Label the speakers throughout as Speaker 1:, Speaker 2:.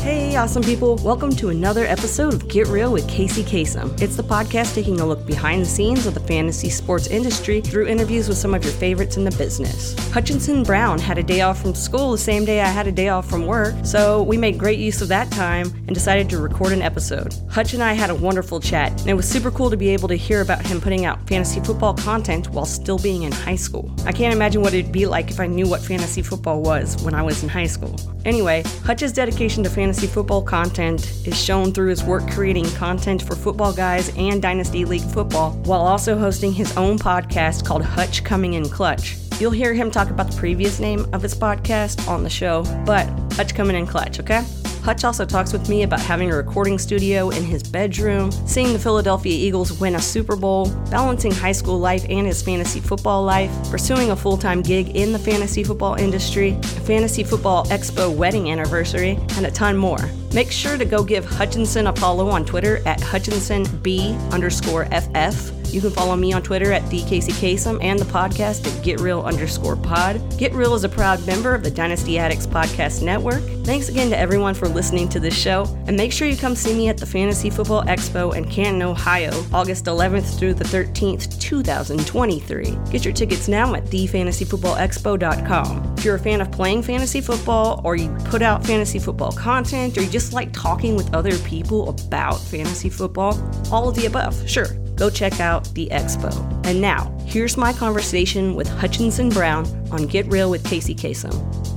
Speaker 1: Hey, awesome people. Welcome to another episode of Get Real with Casey Kasem. It's the podcast taking a look behind the scenes of the fantasy sports industry through interviews with some of your favorites in the business. Hutchinson Brown had a day off from school the same day I had a day off from work, so we made great use of that time and decided to record an episode. Hutch and I had a wonderful chat, and it was super cool to be able to hear about him putting out fantasy football content while still being in high school. I can't imagine what it'd be like if I knew what fantasy football was when I was in high school. Anyway, Hutch's dedication to fantasy football content is shown through his work creating content for Football Guys and Dynasty League Football, while also hosting his own podcast called Hutch Coming in Clutch. You'll hear him talk about the previous name of his podcast on the show, but Hutch Coming in Clutch, okay? Hutch also talks with me about having a recording studio in his bedroom, seeing the Philadelphia Eagles win a Super Bowl, balancing high school life and his fantasy football life, pursuing a full-time gig in the fantasy football industry, a Fantasy Football Expo wedding anniversary, and a ton more. Make sure to go give Hutchinson a follow on Twitter at HutchinsonB_FF. You can follow me on Twitter at TheCaseyKasem and the podcast at GetReal_pod. Get Real is a proud member of the Dynasty Addicts Podcast Network. Thanks again to everyone for listening to this show, and make sure you come see me at the Fantasy Football Expo in Canton, Ohio, August 11th through the 13th, 2023. Get your tickets now at thefantasyfootballexpo.com. If you're a fan of playing fantasy football, or you put out fantasy football content, or you just like talking with other people about fantasy football, all of the above, sure. Go check out the expo. And now, here's my conversation with Hutchinson Brown on Get Real with Casey Kasem.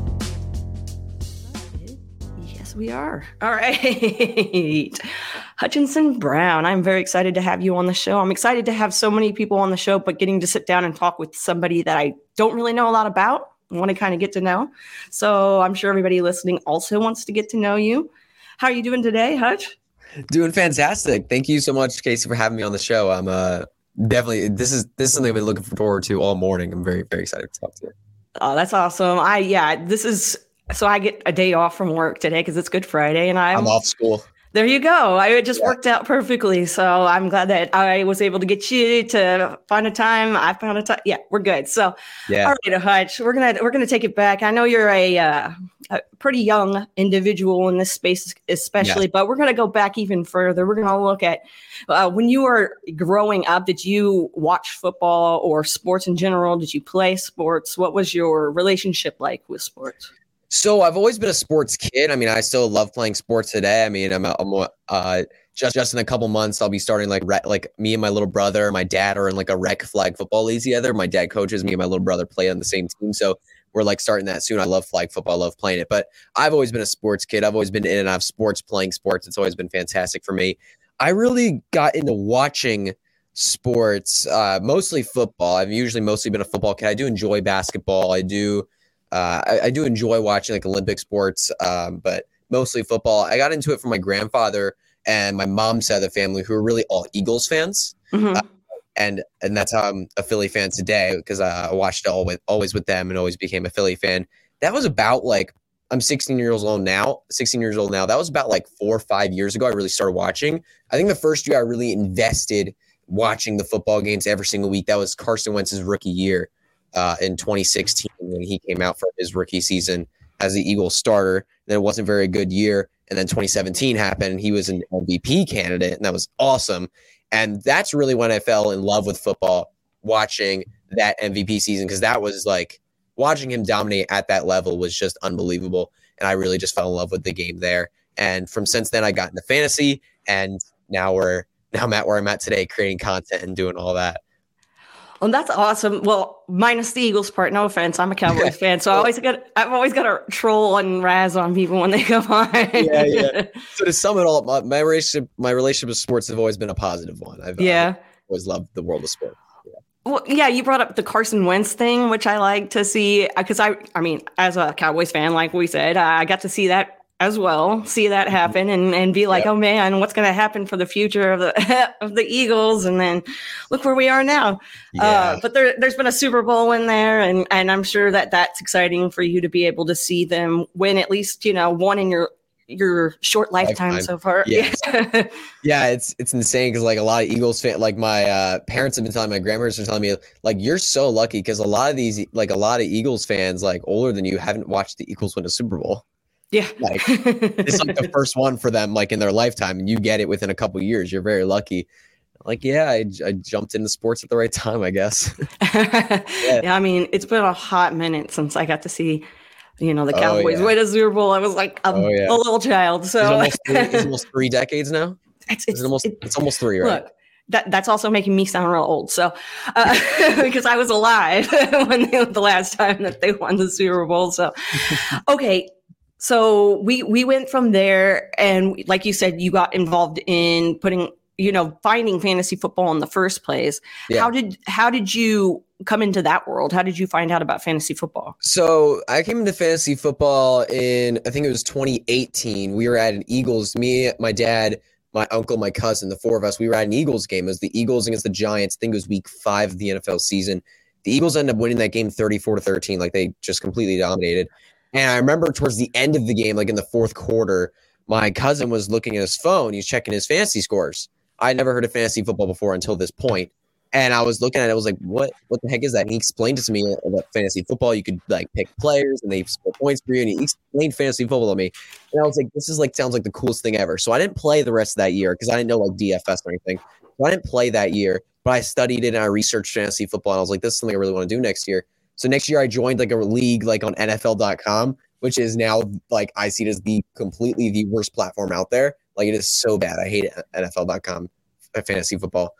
Speaker 1: Yes, we are. All right. Hutchinson Brown, I'm very excited to have you on the show. I'm excited to have so many people on the show, but getting to sit down and talk with somebody that I don't really know a lot about, want to kind of get to know. So I'm sure everybody listening also wants to get to know you. How are you doing today, Hutch?
Speaker 2: Doing fantastic. Thank you so much, Casey, for having me on the show. I'm definitely this is something I've been looking forward to all morning. I'm very, very excited to talk to you.
Speaker 1: Oh, that's awesome. I get a day off from work today because it's Good Friday, and I'm
Speaker 2: off school.
Speaker 1: There you go. It just worked out perfectly. So I'm glad that I was able to get you to find a time. I found a time. Yeah, we're good. So, yeah. All right, Hutch, we're gonna take it back. I know you're a pretty young individual in this space, especially, but we're gonna go back even further. We're gonna look at when you were growing up. Did you watch football or sports in general? Did you play sports? What was your relationship like with sports?
Speaker 2: So I've always been a sports kid. I mean, I still love playing sports today. I mean, I'm just in a couple months, I'll be starting like me and my little brother, my dad are in like a rec flag football league together. My dad coaches, me and my little brother play on the same team. So we're like starting that soon. I love flag football. I love playing it, but I've always been a sports kid. I've always been in and out of sports, playing sports. It's always been fantastic for me. I really got into watching sports, mostly football. I've usually mostly been a football kid. I do enjoy basketball. I do enjoy watching like Olympic sports, but mostly football. I got into it from my grandfather and my mom's side of the family, who are really all Eagles fans. Mm-hmm. And that's how I'm a Philly fan today, because I watched it always with them and always became a Philly fan. That was about like, I'm 16 years old now. That was about like 4 or 5 years ago. I really started watching. I think the first year I really invested watching the football games every single week. That was Carson Wentz's rookie year. In 2016, when he came out for his rookie season as the Eagles starter. Then it wasn't a very good year. And then 2017 happened, and he was an MVP candidate, and that was awesome. And that's really when I fell in love with football, watching that MVP season, because that was like watching him dominate at that level was just unbelievable. And I really just fell in love with the game there. And since then, I got into fantasy, and now I'm at where I'm at today, creating content and doing all that.
Speaker 1: Well, that's awesome. Well, minus the Eagles part, no offense. I'm a Cowboys fan, so I've always got to troll and razz on people when they come on.
Speaker 2: Yeah. So to sum it all up, my relationship with sports have always been a positive one. I've always loved the world of sports. Yeah.
Speaker 1: Well, yeah, you brought up the Carson Wentz thing, which I like to see, because I mean, as a Cowboys fan, like we said, I got to see that as well, see that happen and be like, oh man, what's going to happen for the future of the of the Eagles? And then look where we are now. Yeah. But there's been a Super Bowl in there, and I'm sure that's exciting for you to be able to see them win at least, one in your short lifetime so far.
Speaker 2: Yeah, yeah, it's insane, because like a lot of Eagles fans, like my parents have been telling, my grandparents are telling me, like, you're so lucky, because a lot of Eagles fans, like older than you, haven't watched the Eagles win a Super Bowl.
Speaker 1: Yeah.
Speaker 2: Like it's like the first one for them, like in their lifetime, and you get it within a couple of years. You're very lucky. Like, yeah, I jumped into sports at the right time, I guess. Yeah.
Speaker 1: Yeah, I mean, it's been a hot minute since I got to see, the
Speaker 2: Oh
Speaker 1: Cowboys
Speaker 2: yeah.
Speaker 1: win a Super Bowl. I was like a
Speaker 2: Oh yeah.
Speaker 1: little child. So
Speaker 2: It's almost 3 decades now. It's almost 3, right?
Speaker 1: Look, that's also making me sound real old. So because I was alive when the last time that they won the Super Bowl. So okay. So we went from there, and like you said, you got involved in finding fantasy football in the first place.
Speaker 2: Yeah.
Speaker 1: How did you come into that world? How did you find out about fantasy football?
Speaker 2: So I came into fantasy football in, I think it was 2018. We were at an Eagles, me, my dad, my uncle, my cousin, the 4 of us, we were at an Eagles game. It was the Eagles against the Giants. I think it was week 5 of the NFL season. The Eagles ended up winning that game 34-13. Like, they just completely dominated. And I remember towards the end of the game, like in the 4th quarter, my cousin was looking at his phone. He's checking his fantasy scores. I'd never heard of fantasy football before until this point. And I was looking at it, I was like, what the heck is that? And he explained it to me about fantasy football. You could like pick players and they score points for you. And he explained fantasy football to me. And I was like, this is like, sounds like the coolest thing ever. So I didn't play the rest of that year because I didn't know like DFS or anything. So I didn't play that year, but I studied it and I researched fantasy football. And I was like, this is something I really want to do next year. So next year I joined like a league like on NFL.com, which is now like, I see it as completely the worst platform out there. Like, it is so bad. I hate NFL.com fantasy football.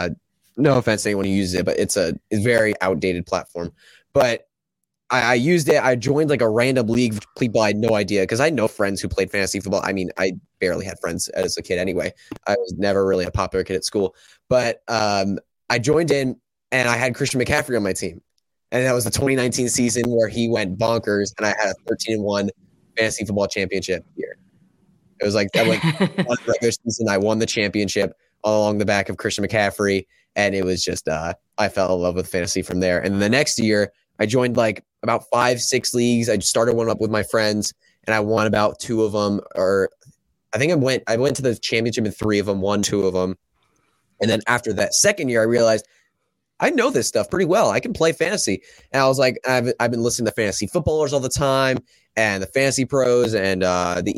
Speaker 2: No offense to anyone who uses it, but it's a very outdated platform. But I used it. I joined like a random league. People I had no idea because I had no friends who played fantasy football. I mean, I barely had friends as a kid anyway. I was never really a popular kid at school. But I joined in and I had Christian McCaffrey on my team. And that was the 2019 season where he went bonkers and I had a 13-1 fantasy football championship year. It was like that went on the regular season. I won the championship along the back of Christian McCaffrey. And it was just, I fell in love with fantasy from there. And the next year, I joined like about 5-6 leagues. I started one up with my friends, and I won about 2 of them. Or I think I went to the championship in 3 of them, won 2 of them. And then after that second year, I realized I know this stuff pretty well. I can play fantasy. And I was like, I've been listening to fantasy footballers all the time, and the fantasy pros, and the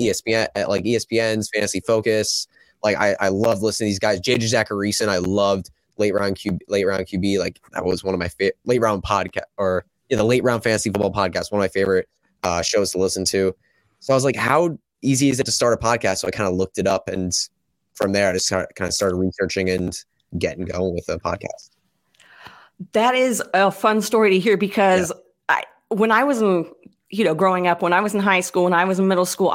Speaker 2: ESPN's Fantasy Focus. Like, I love listening to these guys. JJ Zacharyson, I loved. Late round QB, like that was one of my favorite late round podcast, or the late round fantasy football podcast, one of my favorite shows to listen to. So I was like, how easy is it to start a podcast? So I kind of looked it up, and from there I just kind of started researching and getting going with the podcast.
Speaker 1: That is a fun story to hear because when I was growing up, when I was in high school, when I was in middle school,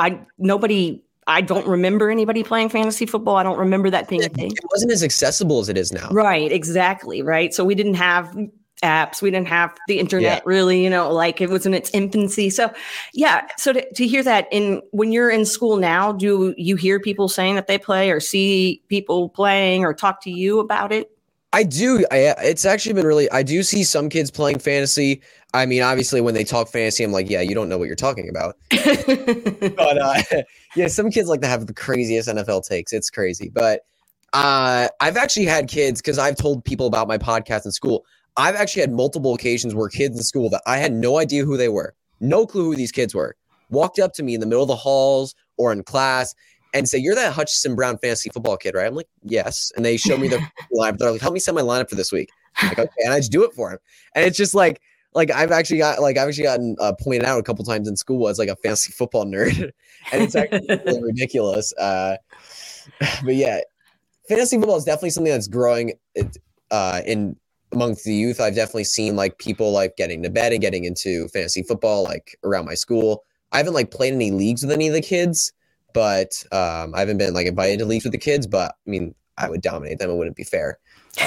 Speaker 1: I don't remember anybody playing fantasy football. I don't remember that being a thing.
Speaker 2: It wasn't as accessible as it is now.
Speaker 1: Right, exactly, right? So we didn't have apps. We didn't have the internet really, like it was in its infancy. So yeah, so to hear that when you're in school now, do you hear people saying that they play or see people playing or talk to you about it?
Speaker 2: I do. It's actually been really, I do see some kids playing fantasy. I mean, obviously when they talk fantasy, I'm like, yeah, you don't know what you're talking about. But yeah, some kids like to have the craziest NFL takes. It's crazy. But I've actually had kids, because I've told people about my podcast in school. I've actually had multiple occasions where kids in school that I had no idea who they were, no clue who these kids were, walked up to me in the middle of the halls or in class and say, "You're that Hutchinson Brown fantasy football kid, right?" I'm like, "Yes." And they show me their lineup. They're like, "Help me set my lineup for this week." I'm like, okay. And I just do it for them. And it's just like I've actually gotten pointed out a couple times in school as like a fantasy football nerd. And it's actually really ridiculous. But yeah, fantasy football is definitely something that's growing in amongst the youth. I've definitely seen like people like getting to bed and getting into fantasy football like around my school. I haven't like played any leagues with any of the kids, but I haven't been like invited to leagues with the kids. But I mean, I would dominate them. It wouldn't be fair.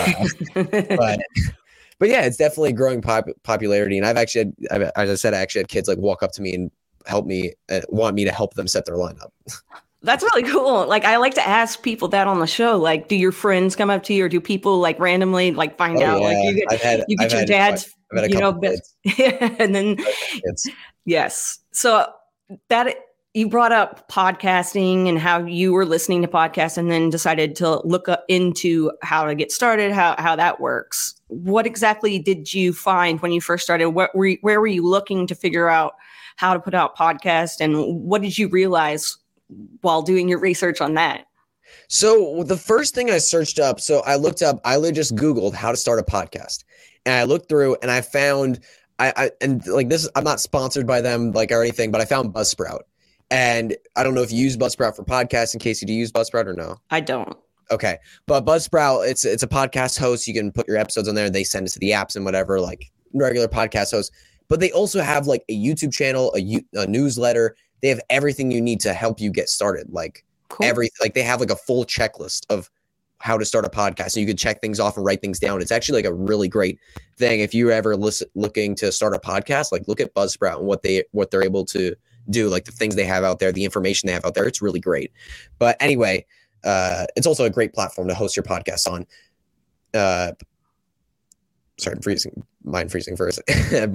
Speaker 2: But yeah, it's definitely growing popularity. And I've actually, as I said, I actually had kids like walk up to me and help me, want me to help them set their lineup.
Speaker 1: That's really cool. Like, I like to ask people that on the show. Like, do your friends come up to you, or do people like randomly like find out?
Speaker 2: Yeah.
Speaker 1: Like, you get your dad's, and then yes. So that you brought up podcasting and how you were listening to podcasts, and then decided to look into how to get started, how that works. What exactly did you find when you first started? Where were you looking to figure out how to put out podcasts, and what did you realize while doing your research on that?
Speaker 2: So the first thing I searched up, so I literally just Googled how to start a podcast, and I looked through and I found, and like this, I'm not sponsored by them like or anything, but I found Buzzsprout. And I don't know if you use Buzzsprout for podcasts. In case you do use Buzzsprout or no?
Speaker 1: I don't.
Speaker 2: Okay. But Buzzsprout, it's a podcast host. You can put your episodes on there and they send it to the apps and whatever, like regular podcast hosts. But they also have like a YouTube channel, a newsletter. They have everything you need to help you get started. Like everything, like they have like a full checklist of how to start a podcast. So you can check things off and write things down. It's actually like a really great thing. If you're ever looking to start a podcast, like look at Buzzsprout and what they're able to do, like the things they have out there, the information they have out there. It's really great. But anyway, it's also a great platform to host your podcast on. Sorry, mind freezing for a second.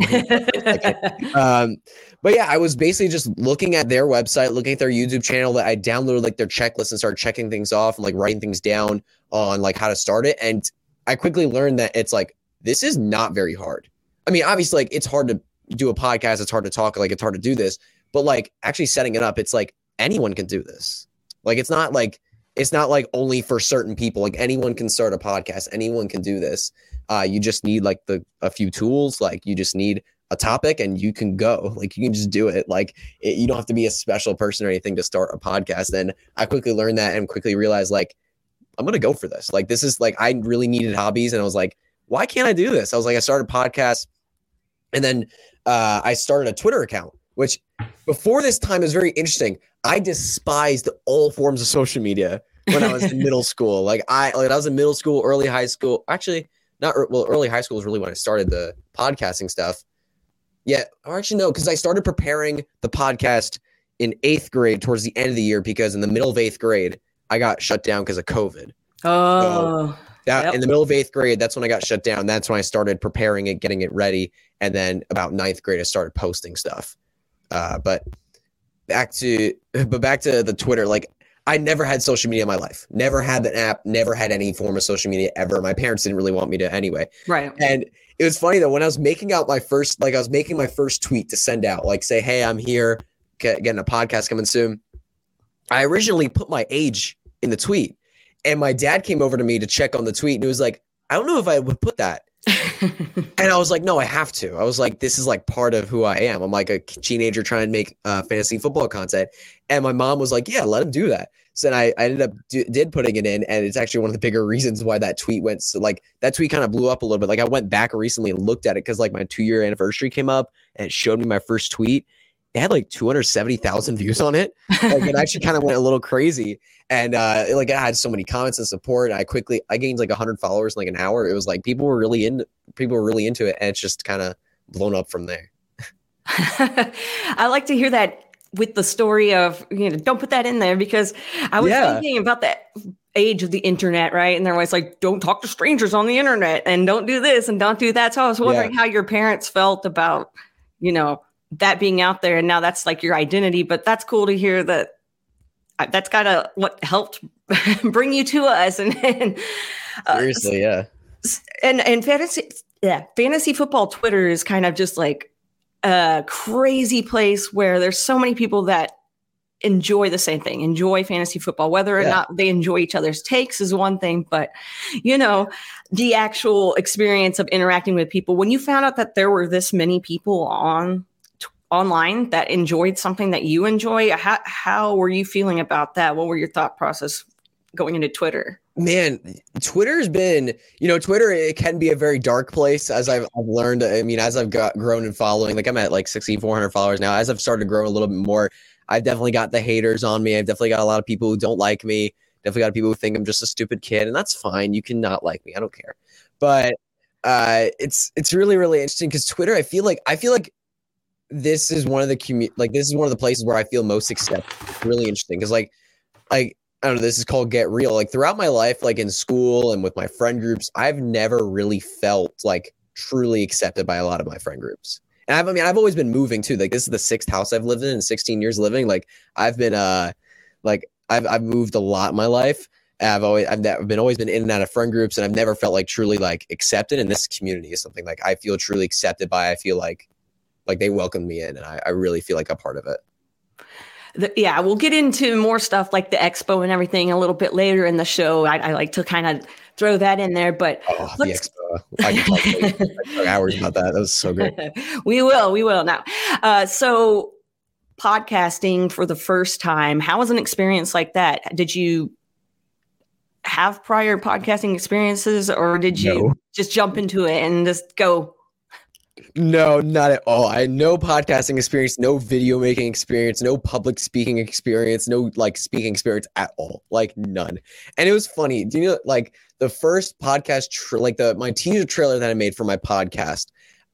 Speaker 2: But yeah, I was basically just looking at their website, looking at their YouTube channel. That I downloaded like their checklist and started checking things off and like writing things down on like how to start it. And I quickly learned that it's like, this is not very hard. I mean, obviously, like it's hard to do a podcast. It's hard to talk. Like it's hard to do this. But like actually setting it up, it's like anyone can do this. Like it's not like only for certain people. Like anyone can start a podcast. Anyone can do this. You just need like a few tools. Like you just need a topic and you can go. Like you can just do it. Like you don't have to be a special person or anything to start a podcast. And I quickly learned that and quickly realized like I'm gonna go for this. Like this is like I really needed hobbies and I was like, why can't I do this? I was like, I started a podcast and then I started a Twitter account, which before this time is very interesting. I despised all forms of social media when I was in middle school. Like I was in middle school, early high school. Actually, early high school was really when I started the podcasting stuff. Yeah, or actually no, because I started preparing the podcast in 8th grade towards the end of the year because in the middle of 8th grade, I got shut down because of COVID.
Speaker 1: Oh,
Speaker 2: in the middle of 8th grade, that's when I got shut down. That's when I started preparing it, getting it ready. And then about 9th grade, I started posting stuff. But back to the Twitter, like I never had social media in my life, never had the app, never had any form of social media ever. My parents didn't really want me to anyway.
Speaker 1: Right.
Speaker 2: And it was funny though, when I was making my first tweet to send out, like say, hey, I'm here getting a podcast coming soon. I originally put my age in the tweet and my dad came over to me to check on the tweet and he was like, I don't know if I would put that. And I was like, no, I have to. I was like, this is like part of who I am. I'm like a teenager trying to make fantasy football content. And my mom was like, yeah, let him do that. So then I ended up did putting it in. And it's actually one of the bigger reasons why that tweet went. So like that tweet kind of blew up a little bit. Like I went back recently and looked at it because like my 2-year anniversary came up and it showed me my first tweet. It had like 270,000 views on it. Like it actually kind of went a little crazy. And like I had so many comments and support. I gained like 100 followers in like an hour. It was like people were really into it. And it's just kind of blown up from there.
Speaker 1: I like to hear that with the story of, don't put that in there because I was thinking about that age of the internet, right? And they're always like, don't talk to strangers on the internet and don't do this and don't do that. So I was wondering how your parents felt about, that being out there and now that's like your identity, but that's cool to hear that that's kind of what helped bring you to us. And
Speaker 2: seriously, yeah.
Speaker 1: And fantasy football Twitter is kind of just like a crazy place where there's so many people that enjoy the same thing, enjoy fantasy football, whether or not they enjoy each other's takes is one thing, but the actual experience of interacting with people, when you found out that there were this many people online that enjoyed something that you enjoy, how were you feeling about that? What were your thought process going into Twitter? Man,
Speaker 2: Twitter's been, Twitter, it can be a very dark place as I've learned. I mean, as I've grown in following, like I'm at like 6,400 followers now. As I've started growing a little bit more, I've definitely got the haters on me. I've definitely got a lot of people who don't like me. Definitely got people who think I'm just a stupid kid, and that's fine. You can not like me. I don't care. But it's really, really interesting because Twitter, I feel like this is one of the places where I feel most accepted. Really interesting because like I don't know, this is called Get Real. Like throughout my life, like in school and with my friend groups, I've never really felt like truly accepted by a lot of my friend groups. And I've always been moving too. Like this is the 6th house I've lived in 16 years living. Like I've been I've moved a lot in my life. I've always been in and out of friend groups, and I've never felt like truly like accepted. And this community is something like I feel truly accepted by. I feel like like they welcomed me in, and I really feel like a part of it.
Speaker 1: Yeah, we'll get into more stuff like the expo and everything a little bit later in the show. I like to kind of throw that in there, but
Speaker 2: the expo, I can talk hours about that. That was so great.
Speaker 1: We will now. So podcasting for the first time, how was an experience like that? Did you have prior podcasting experiences, or did you just jump into it and just go?
Speaker 2: No, not at all. I had no podcasting experience, no video making experience, no public speaking experience, no like speaking experience at all, like none. And it was funny. Do you know, like the first podcast, my teaser trailer that I made for my podcast,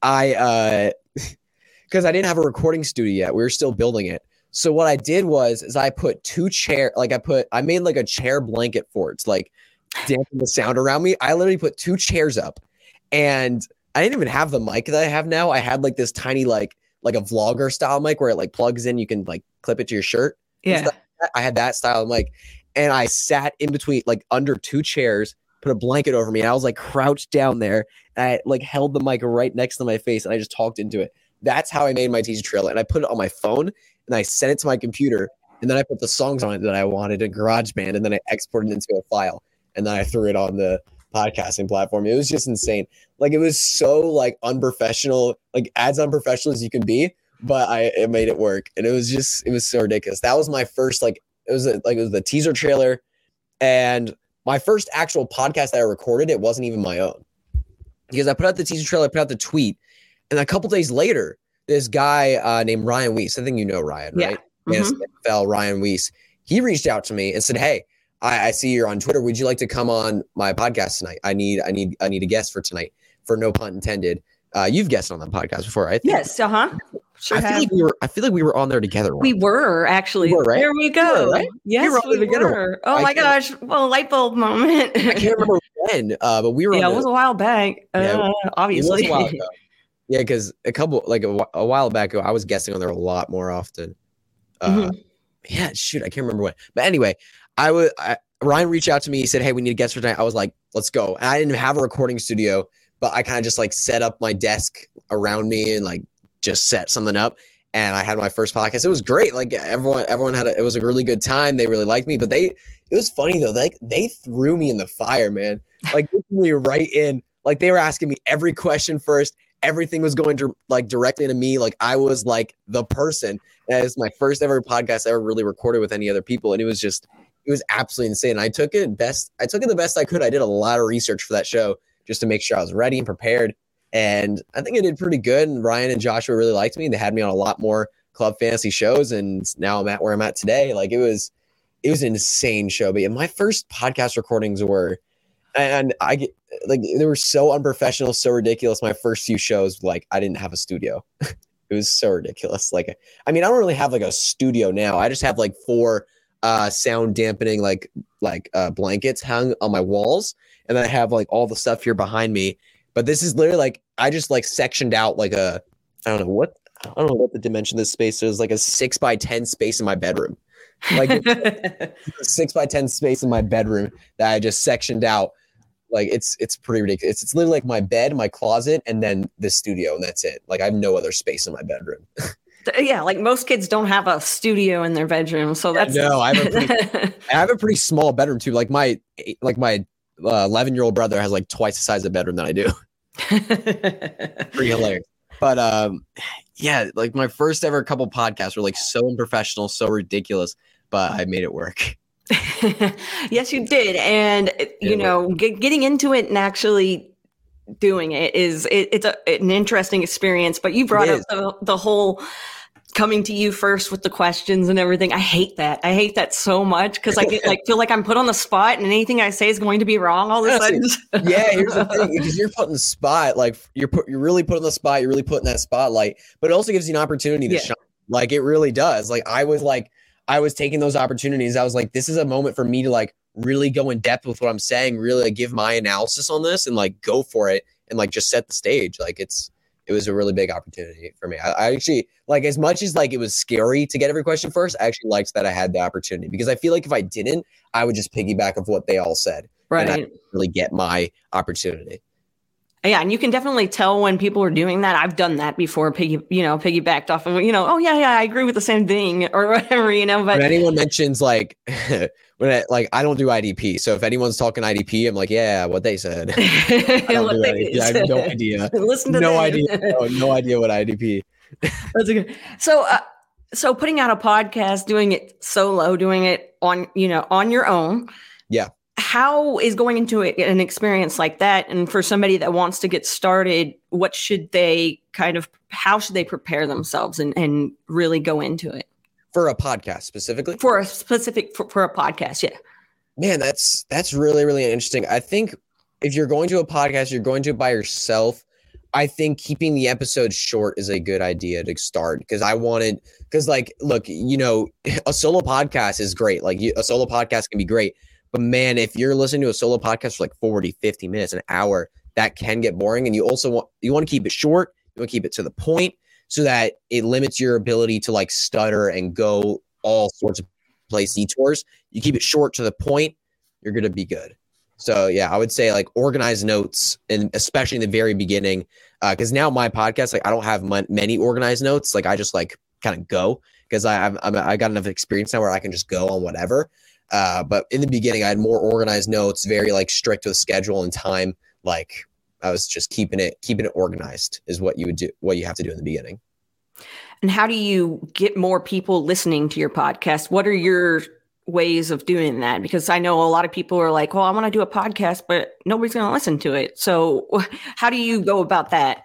Speaker 2: because I didn't have a recording studio yet. We were still building it. So what I did is I put I made like a chair blanket for it to like dampen the sound around me. I literally put 2 chairs up, and I didn't even have the mic that I have now. I had like this tiny, like a vlogger style mic where it like plugs in. You can like clip it to your shirt.
Speaker 1: Yeah.
Speaker 2: I had that style mic, and I sat in between, like under 2 chairs, put a blanket over me, and I was like crouched down there. And I like held the mic right next to my face, and I just talked into it. That's how I made my teaser trailer. And I put it on my phone, and I sent it to my computer, and then I put the songs on it that I wanted in GarageBand, and then I exported it into a file, and then I threw it on the podcasting platform. It was just insane. Like, it was so like unprofessional, like as unprofessional as you can be, but it made it work. And it was so ridiculous. That was my first, it was the teaser trailer, and my first actual podcast that I recorded. It wasn't even my own, because I put out the teaser trailer, I put out the tweet, and a couple days later, this guy named Ryan Weiss, I think you know Ryan, right?
Speaker 1: Yeah.
Speaker 2: NFL, Ryan Weiss. He reached out to me and said, "Hey, I see you're on Twitter. Would you like to come on my podcast tonight? I need a guest for tonight, for no pun intended." You've guested on that podcast before, right?
Speaker 1: Yes. Sure
Speaker 2: I feel like we were on there together.
Speaker 1: We were actually.
Speaker 2: Right?
Speaker 1: There we go.
Speaker 2: We were, right?
Speaker 1: Yes, we were. Oh my gosh! Well, light bulb moment.
Speaker 2: I can't remember when, but we were.
Speaker 1: Yeah, it was a while back. Obviously.
Speaker 2: It was a while ago. Yeah, because a while back ago, I was guessing on there a lot more often. Yeah, shoot, I can't remember when. But anyway, Ryan reached out to me. He said, "Hey, we need a guest for tonight." I was like, "Let's go." And I didn't have a recording studio, but I kind of just like set up my desk around me and like just set something up. And I had my first podcast. It was great. Like everyone had it was a really good time. They really liked me, but it was funny though. They threw me in the fire, man. Like they threw me right in. Like they were asking me every question first. Everything was going to like directly into me. Like I was like the person. And it's my first ever podcast I ever really recorded with any other people. And it was absolutely insane. I took it the best I could. I did a lot of research for that show just to make sure I was ready and prepared. And I think I did pretty good. And Ryan and Joshua really liked me. They had me on a lot more Club Fantasy shows. And now I'm at where I'm at today. Like it was an insane show. But yeah, my first podcast recordings they were so unprofessional, so ridiculous. My first few shows, like I didn't have a studio. It was so ridiculous. Like, I mean, I don't really have like a studio now. I just have like 4 sound dampening blankets hung on my walls, and then I have like all the stuff here behind me. But this is literally like I just like sectioned out like I don't know what the dimension of this space is, like a 6x10 space in my bedroom. Like a 6x10 space in my bedroom that I just sectioned out. Like it's pretty ridiculous. It's literally like my bed, my closet, and then the studio, and that's it. Like I have no other space in my bedroom.
Speaker 1: Yeah, like most kids don't have a studio in their bedroom, so that's
Speaker 2: no. I have a pretty small bedroom too. Like my 11-year-old brother has like twice the size of bedroom that I do. Pretty hilarious. But yeah, like my first ever couple podcasts were like so unprofessional, so ridiculous, but I made it work.
Speaker 1: Yes, you did. And, getting into it and actually doing it it's an interesting experience. But you brought up the whole coming to you first with the questions and everything. I hate that. I hate that so much because I get feel like I'm put on the spot and anything I say is going to be wrong all of a sudden.
Speaker 2: Yeah, here's the thing, because you're put in the spot, like you're really put in the spot, you're really put in that spotlight, but it also gives you an opportunity to shine. Like it really does. Like I was taking those opportunities. I was like, this is a moment for me to like really go in depth with what I'm saying, really like give my analysis on this and like go for it and like just set the stage. Like it was a really big opportunity for me. I actually, like, as much as like it was scary to get every question first, I actually liked that I had the opportunity, because I feel like if I didn't, I would just piggyback of what they all said.
Speaker 1: Right.
Speaker 2: And I didn't really get my opportunity.
Speaker 1: Yeah, and you can definitely tell when people are doing that. I've done that before, piggybacked off of, oh yeah, I agree with the same thing or whatever, but
Speaker 2: when anyone mentions like I don't do IDP. So if anyone's talking IDP, I'm like, yeah, what they said. I don't do IDP. I have no idea.
Speaker 1: Listen to
Speaker 2: no
Speaker 1: them.
Speaker 2: idea. No idea what IDP.
Speaker 1: That's good. So putting out a podcast, doing it solo, doing it on your own.
Speaker 2: Yeah.
Speaker 1: How is going into an experience like that? And for somebody that wants to get started, how should they prepare themselves and really go into it?
Speaker 2: For a podcast specifically?
Speaker 1: For a podcast, yeah.
Speaker 2: Man, that's really, really interesting. I think if you're going to a podcast, you're going to it by yourself. I think keeping the episodes short is a good idea to start because look, a solo podcast is great. Like a solo podcast can be great. But man, if you're listening to a solo podcast for like 40, 50 minutes, an hour, that can get boring. And you also want to keep it short. You want to keep it to the point so that it limits your ability to like stutter and go all sorts of place detours. You keep it short to the point, you're going to be good. So yeah, I would say like organize notes, and especially in the very beginning, because now my podcast, like I don't have many organized notes. Like I just like kind of go because I got enough experience now where I can just go on whatever. But in the beginning, I had more organized notes, very like strict with schedule and time. Like I was just keeping it organized is what you would do, what you have to do in the beginning.
Speaker 1: And how do you get more people listening to your podcast? What are your ways of doing that? Because I know a lot of people are like, well, I want to do a podcast, but nobody's going to listen to it. So how do you go about that?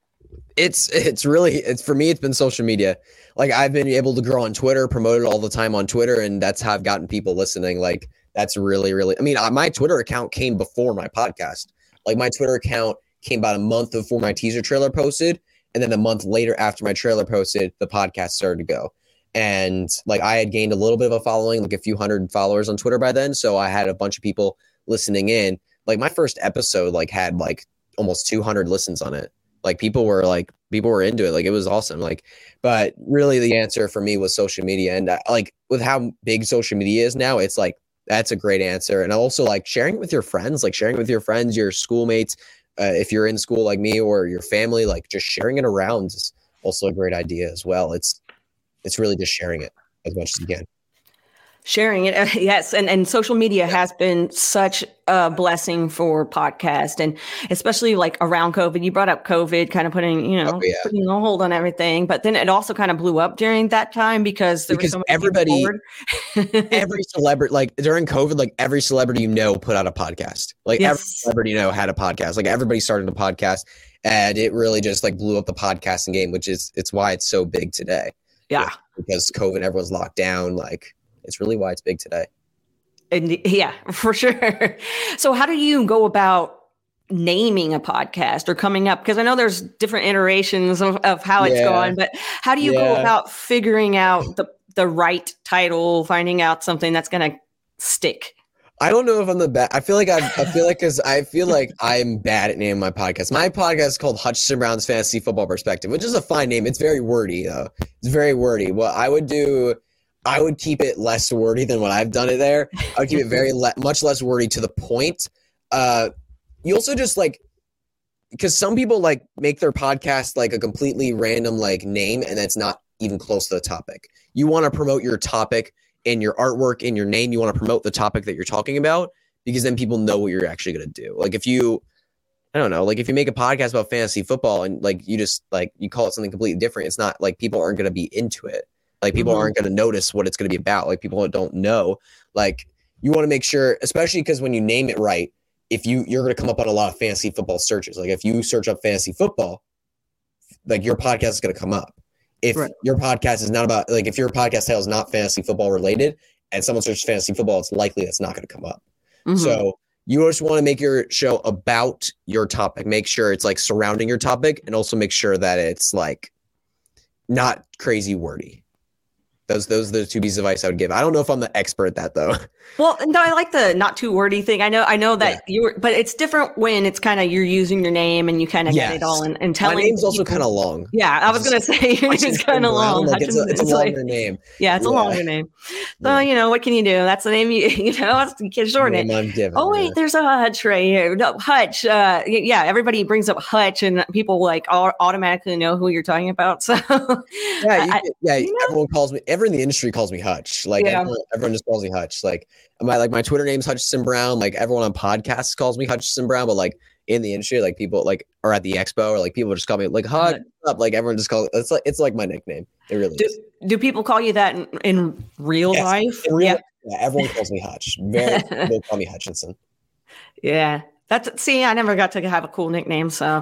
Speaker 2: It's for me, it's been social media. Like I've been able to grow on Twitter, promote it all the time on Twitter. And that's how I've gotten people listening. Like that's really, really, my Twitter account came before my podcast. Like my Twitter account came about a month before my teaser trailer posted. And then a month later after my trailer posted, the podcast started to go. And like I had gained a little bit of a following, like a few hundred followers on Twitter by then. So I had a bunch of people listening in. Like my first episode like had like almost 200 listens on it. Like people were into it. Like it was awesome. Like, but really the answer for me was social media. And like with how big social media is now, it's like, that's a great answer. And also like sharing it with your friends, your schoolmates, if you're in school like me or your family, like just sharing it around is also a great idea as well. It's really just sharing it as much as you can.
Speaker 1: Sharing it, yes. And social media has been such a blessing for podcast, and especially like around COVID. You brought up COVID kind of putting a hold on everything, but then it also kind of blew up during that time because there was so
Speaker 2: every celebrity, like during COVID, like every celebrity put out a podcast. Like every celebrity had a podcast. Like everybody started a podcast, and it really just like blew up the podcasting game, it's why it's so big today.
Speaker 1: Yeah.
Speaker 2: Because COVID, everyone's locked down. Like it's really why it's big today.
Speaker 1: And yeah, for sure. So how do you go about naming a podcast or coming up? Because I know there's different iterations of how it's going, but how do you go about figuring out the right title, finding out something that's going to stick?
Speaker 2: I don't know if I'm the best. I feel like I'm bad at naming my podcast. My podcast is called Hutchinson Brown's Fantasy Football Perspective, which is a fine name. It's very wordy though. It's very wordy. What I would do, I would keep it less wordy than what I've done it there. I would keep it very much less wordy to the point. You also just like, because some people like make their podcast like a completely random like name, and that's not even close to the topic. You want to promote your topic in your artwork, in your name. You want to promote the topic that you're talking about, because then people know what you're actually going to do. Like if you make a podcast about fantasy football and like you just like you call it something completely different, it's not like people aren't going to be into it. Like people aren't going to notice what it's going to be about. Like people don't know. Like you want to make sure, especially because when you name it right, if you're going to come up on a lot of fantasy football searches. Like if you search up fantasy football, like your podcast is going to come up. If your podcast is not about, like if your podcast title is not fantasy football related and someone searches fantasy football, it's likely that's not going to come up. So you just want to make your show about your topic. Make sure it's like surrounding your topic, and also make sure that it's like not crazy wordy. Those are the two pieces of advice I would give. I don't know if I'm the expert at that though.
Speaker 1: Well, no, I like the not too wordy thing. I know that but it's different when it's kind of you're using your name and you kind of get it all and telling.
Speaker 2: My name's also kind of long.
Speaker 1: Yeah, I was gonna say your name's kind of long.
Speaker 2: Like it's a longer name.
Speaker 1: Yeah, it's a longer name. So what can you do? That's the name you can shorten it.
Speaker 2: Given,
Speaker 1: oh wait, there's a Hutch right here. No, Hutch. Everybody brings up Hutch, and people like automatically know who you're talking about. So
Speaker 2: everyone calls me. Everyone in the industry calls me Hutch. Like everyone just calls me Hutch. Like my Twitter name's Hutchison Brown. Like everyone on podcasts calls me Hutchison Brown, but like in the industry, like people like are at the expo or like people just call me like Hutch up. Like everyone just calls it's like my nickname. It really is.
Speaker 1: Do people call you that in real life?
Speaker 2: Yeah, everyone calls me Hutch. Very people call me Hutchinson.
Speaker 1: Yeah. I never got to have a cool nickname, so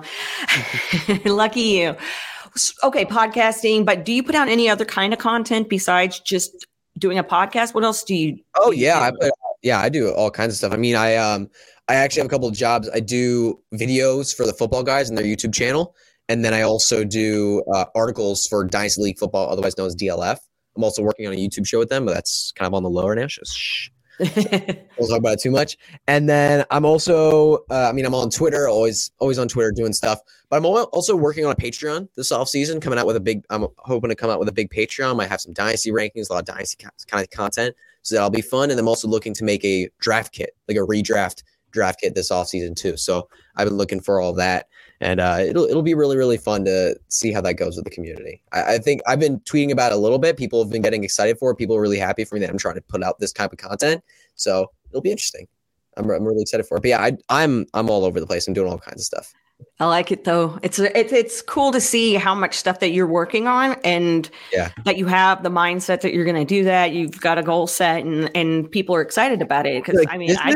Speaker 1: lucky you. Okay, podcasting, but do you put out any other kind of content besides just doing a podcast? What else do you?
Speaker 2: Oh yeah, I do all kinds of stuff. I mean, I actually have a couple of jobs. I do videos for the football guys and their YouTube channel, and then I also do articles for Dynasty League Football, otherwise known as DLF. I'm also working on a YouTube show with them, but that's kind of on the lower now. Shh. We'll talk about it too much. And then I'm also, I'm on Twitter, always on Twitter doing stuff. But I'm also working on a Patreon this off season, I'm hoping to come out with a big Patreon. Might have some Dynasty rankings, a lot of Dynasty kind of content. So that'll be fun. And I'm also looking to make a draft kit, like a redraft draft kit this off season too. So I've been looking for all that. And it'll be really, really fun to see how that goes with the community. I think I've been tweeting about it a little bit. People have been getting excited for it. People are really happy for me that I'm trying to put out this type of content. So it'll be interesting. I'm really excited for it. But yeah, I'm all over the place. I'm doing all kinds of stuff.
Speaker 1: I like it though. It's cool to see how much stuff that you're working on and that you have the mindset that you're going to do that. You've got a goal set and people are excited about it. Cause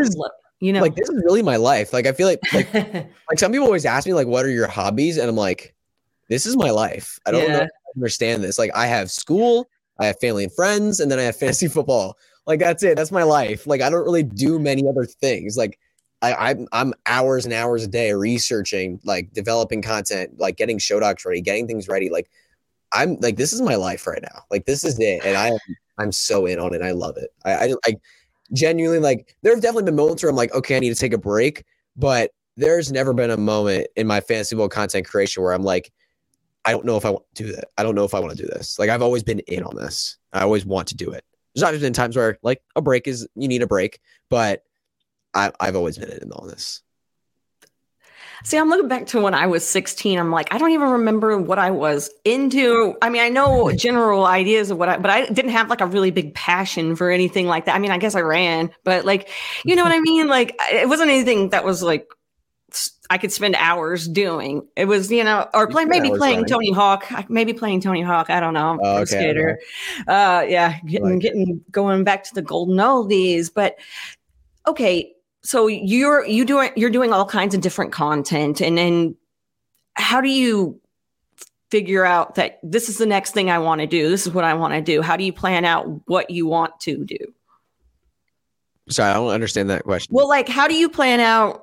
Speaker 1: like
Speaker 2: this is really my life. Like I feel like like some people always ask me like, what are your hobbies? And I'm like, this is my life. I don't know if I understand this. Like I have school, I have family and friends, and then I have fantasy football. Like that's it. That's my life. Like I don't really do many other things. Like I'm hours and hours a day researching, like developing content, like getting show docs ready, getting things ready. Like I'm like, this is my life right now. Like this is it. And I'm so in on it. I love it. I genuinely, like there have definitely been moments where I'm like, okay, I need to take a break, but there's never been a moment in my fantasy football content creation where I'm like, I don't know if I want to do that. I don't know if I want to do this. Like I've always been in on this. I always want to do it. There's not been times where like you need a break, but I've always been in on this.
Speaker 1: See, I'm looking back to when I was 16. I'm like, I don't even remember what I was into. I mean, I know general ideas of but I didn't have like a really big passion for anything like that. I mean, I guess I ran, but like, you know what I mean? Like it wasn't anything that was like, I could spend hours doing. It was, or playing Tony Hawk. Maybe playing Tony Hawk. I don't know. I'm a skater. Going back to the golden oldies. But okay, so you're doing all kinds of different content, and then how do you figure out that this is the next thing I want to do? This is what I want to do. How do you plan out what you want to do?
Speaker 2: Sorry, I don't understand that question.
Speaker 1: Well, like, how do you plan out?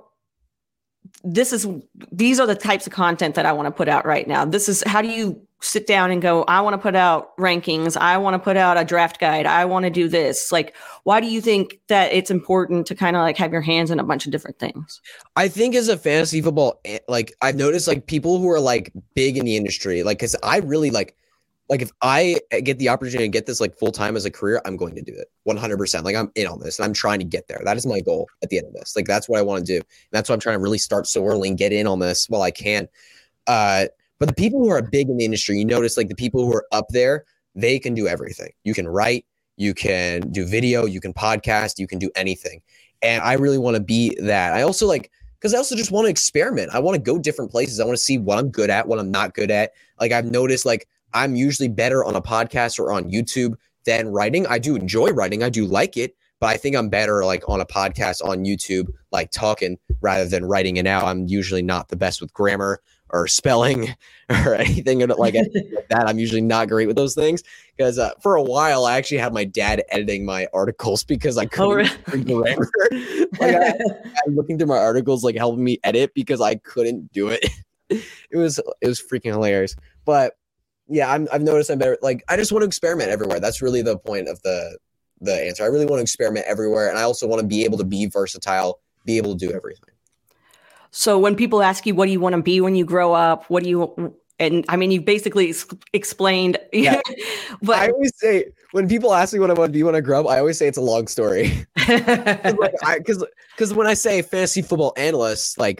Speaker 1: These are the types of content that I want to put out right now. How do you sit down and go, I want to put out rankings. I want to put out a draft guide. I want to do this. Like, why do you think that it's important to kind of like have your hands in a bunch of different things?
Speaker 2: I think as a fantasy football, like I've noticed like people who are like big in the industry, like, cause I really like if I get the opportunity to get this like full time as a career, I'm going to do it 100%. Like I'm in on this and I'm trying to get there. That is my goal at the end of this. Like, that's what I want to do. And that's why I'm trying to really start so early and get in on this while I can. But the people who are big in the industry, you notice like the people who are up there, they can do everything. You can write, you can do video, you can podcast, you can do anything. And I really want to be that. I also because I also just want to experiment. I want to go different places. I want to see what I'm good at, what I'm not good at. Like I've noticed like I'm usually better on a podcast or on YouTube than writing. I do enjoy writing. I do like it, but I think I'm better like on a podcast on YouTube, like talking rather than writing it out. I'm usually not the best with grammar or spelling or anything like that. I'm usually not great with those things because for a while I actually had my dad editing my articles because I couldn't read grammar. I'm looking through my articles, like helping me edit because I couldn't do it. It was freaking hilarious. But Yeah, I've noticed I'm better. Like, I just want to experiment everywhere. That's really the point of the answer. I really want to experiment everywhere, and I also want to be able to be versatile, be able to do everything.
Speaker 1: So when people ask you, what do you want to be when you grow up? What do you, and I mean, you basically explained,
Speaker 2: Yeah.
Speaker 1: but
Speaker 2: I always say, when people ask me what I want to be when I grow up, I always say it's a long story. Because when I say fantasy football analyst, like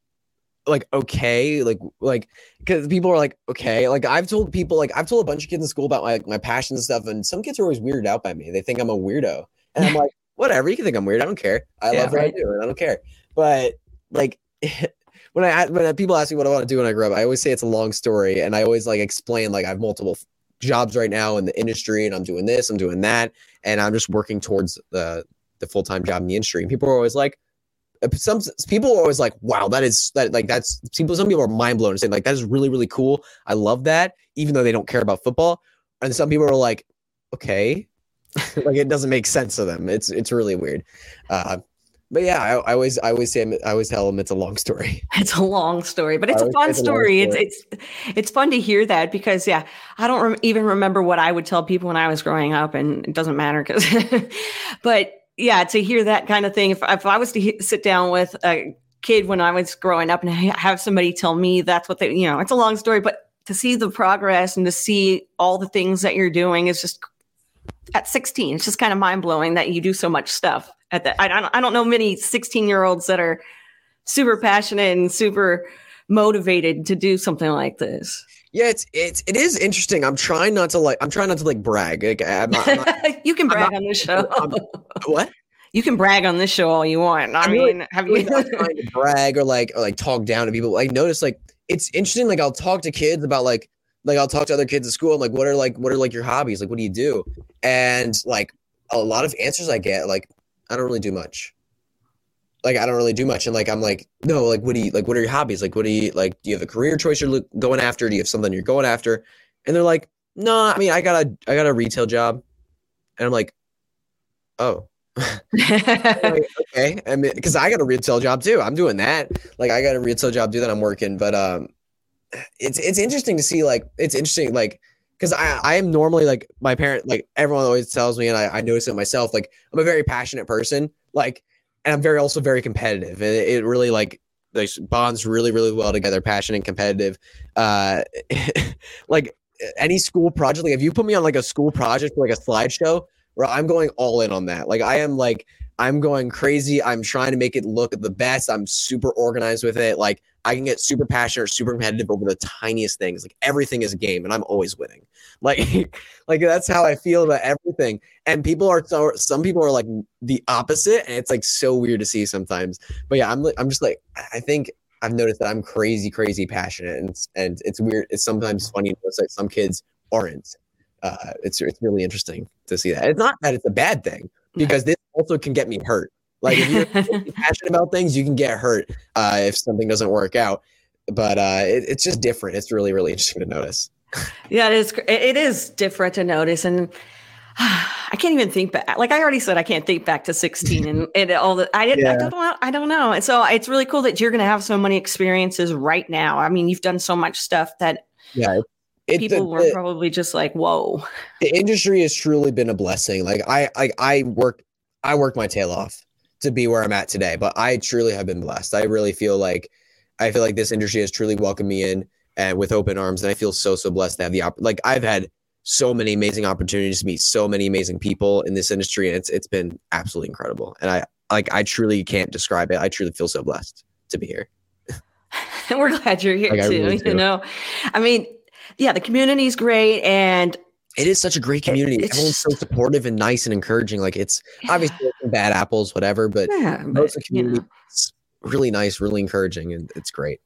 Speaker 2: okay, because people are like, okay, like I've told a bunch of kids in school about my passions and stuff, and some kids are always weirded out by me. They think I'm a weirdo, and I'm like, whatever, you can think I'm weird, I don't care. I love what I do, and I don't care. But like, when people ask me what I want to do when I grow up, I always say it's a long story, and I always like explain like I have multiple jobs right now in the industry, and I'm doing this, I'm doing that, and I'm just working towards the full-time job in the industry. And people are always like, some people are always like, wow, that's some people are mind blown and saying like, that is really, really cool. I love that, even though they don't care about football. And some people are like, okay, like it doesn't make sense to them. It's really weird. But yeah, I always tell them it's a long story.
Speaker 1: It's a long story, but it's a fun story. It's fun to hear that, because yeah, I don't even remember what I would tell people when I was growing up, and it doesn't matter because, but yeah, to hear that kind of thing. If I was to sit down with a kid when I was growing up and have somebody tell me that's what they, it's a long story, but to see the progress and to see all the things that you're doing is just, at 16, it's just kind of mind blowing that you do so much stuff at that. I don't know many 16-year-olds that are super passionate and super motivated to do something like this.
Speaker 2: Yeah, it is interesting. I'm trying not to brag. Like, I'm not,
Speaker 1: you can brag on this show.
Speaker 2: What?
Speaker 1: You can brag on this show all you want. I mean, have you
Speaker 2: not trying to brag or talk down to people? Like, notice, like, it's interesting. Like, I'll talk to kids about like I'll talk to other kids at school. I'm like, what are your hobbies? Like, what do you do? And like a lot of answers I get, like, I don't really do much. Like, I don't really do much. And like, I'm like, no, like, what are your hobbies? Like, do you have a career choice you're going after? Do you have something you're going after? And they're like, no, I mean, I got a retail job. And I'm like, oh, like, okay. I mean, cause I got a retail job too. I'm doing that. Like, I got a retail job too that I'm working, but, it's interesting to see, like, it's interesting, like, cause I am normally like my parent, like everyone always tells me, and I notice it myself, like I'm a very passionate person, like, and I'm also very competitive, and it really like bonds really, really well together, passionate and competitive. Like any school project, like if you put me on like a school project, like a slideshow, where I'm going all in on that. Like I'm going crazy. I'm trying to make it look the best. I'm super organized with it. Like I can get super passionate or super competitive over the tiniest things. Like everything is a game, and I'm always winning. Like that's how I feel about everything. And some people are like the opposite, and it's like so weird to see sometimes. But yeah, I'm just like, I think I've noticed that I'm crazy passionate, and it's weird. It's sometimes funny. It's like some kids aren't. It's really interesting to see that. It's not that it's a bad thing, because this also can get me hurt. Like if you're passionate about things, you can get hurt if something doesn't work out. But it's just different. It's really, really interesting to notice.
Speaker 1: Yeah, it is different to notice. And I can't even think back. Like I already said, I can't think back to 16 and all that. I don't know. And so it's really cool that you're going to have so many experiences right now. I mean, you've done so much stuff that people were probably just like, whoa.
Speaker 2: The industry has truly been a blessing. Like I worked my tail off to be where I'm at today, but I truly have been blessed. I really feel like this industry has truly welcomed me in and with open arms. And I feel so blessed to have I've had so many amazing opportunities to meet so many amazing people in this industry. And it's been absolutely incredible. And I truly can't describe it. I truly feel so blessed to be here.
Speaker 1: And we're glad you're here too. Really you know, I mean, yeah, the community is great. And
Speaker 2: it is such a great community. Everyone's so supportive and nice and encouraging. Like it's obviously bad apples, whatever, but most of the community is really nice, really encouraging, and it's great.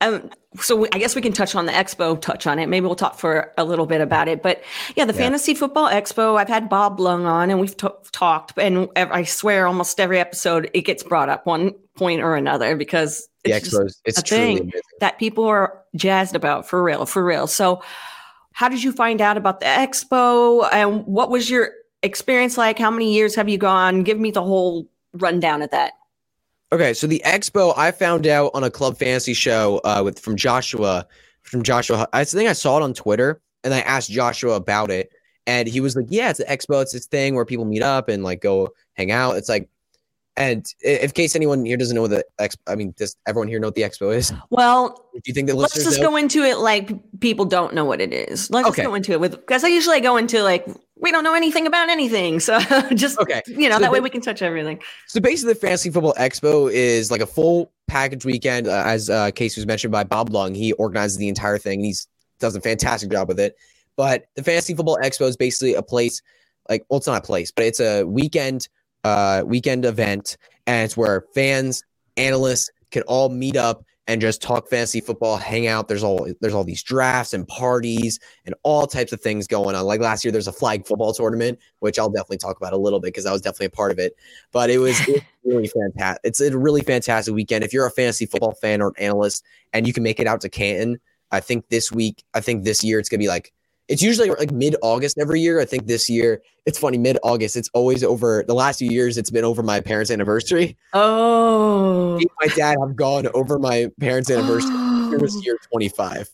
Speaker 1: So I guess we can touch on the expo, touch on it. Maybe we'll talk for a little bit about it. But yeah, the Fantasy Football Expo, I've had Bob Lung on and we've talked, and I swear almost every episode it gets brought up one point or another, because it's a thing amazing that people are jazzed about for real. So how did you find out about the expo, and what was your experience like? How many years have you gone? Give me the whole rundown of that.
Speaker 2: Okay, so the expo I found out on a Club Fantasy show from Joshua. I think I saw it on Twitter, And I asked Joshua about it, and he was like, yeah, it's an expo. It's this thing where people meet up and like go hang out. It's like, and in case anyone here doesn't know what the expo, I mean, does everyone here know what the expo is?
Speaker 1: Well,
Speaker 2: do you think that
Speaker 1: let's just go into it like people don't know what it is. Let's just go into it because I usually go into like, we don't know anything about anything. So just, so that way we can touch everything.
Speaker 2: So basically the Fantasy Football Expo is like a full package weekend, as Casey was mentioned by Bob Lung. He organizes the entire thing. He does a fantastic job with it. But the Fantasy Football Expo is basically a place like, well, it's not a place, but it's a weekend event. And it's where fans, analysts can all meet up and just talk fantasy football, hang out. There's all these drafts and parties and all types of things going on. Like last year, there's a flag football tournament, which I'll definitely talk about a little bit because I was definitely a part of it. But it was really fantastic. It's a really fantastic weekend. If you're a fantasy football fan or an analyst and you can make it out to Canton, I think this year it's going to be like, it's usually like mid-August every year. I think this year, it's funny, mid-August, it's always over. The last few years, it's been over my parents' anniversary.
Speaker 1: Oh.
Speaker 2: Me and my dad have gone over my parents' anniversary. It was year 25.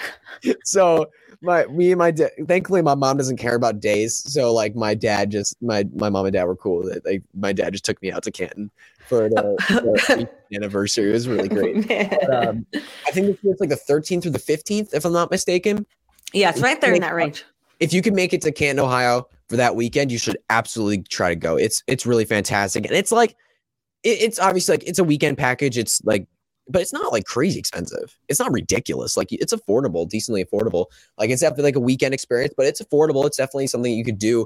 Speaker 2: So me and my dad, thankfully my mom doesn't care about days. So like my mom and dad were cool. Like my dad just took me out to Canton for the anniversary. It was really great. But, I think this year it's like the 13th through the 15th, if I'm not mistaken.
Speaker 1: Yeah, it's right there in that range.
Speaker 2: If you can make it to Canton, Ohio for that weekend, you should absolutely try to go. It's really fantastic. And it's like, it's obviously like, it's a weekend package. It's like, but it's not like crazy expensive. It's not ridiculous. Like it's affordable, decently affordable. Like it's definitely like a weekend experience, but it's affordable. It's definitely something you could do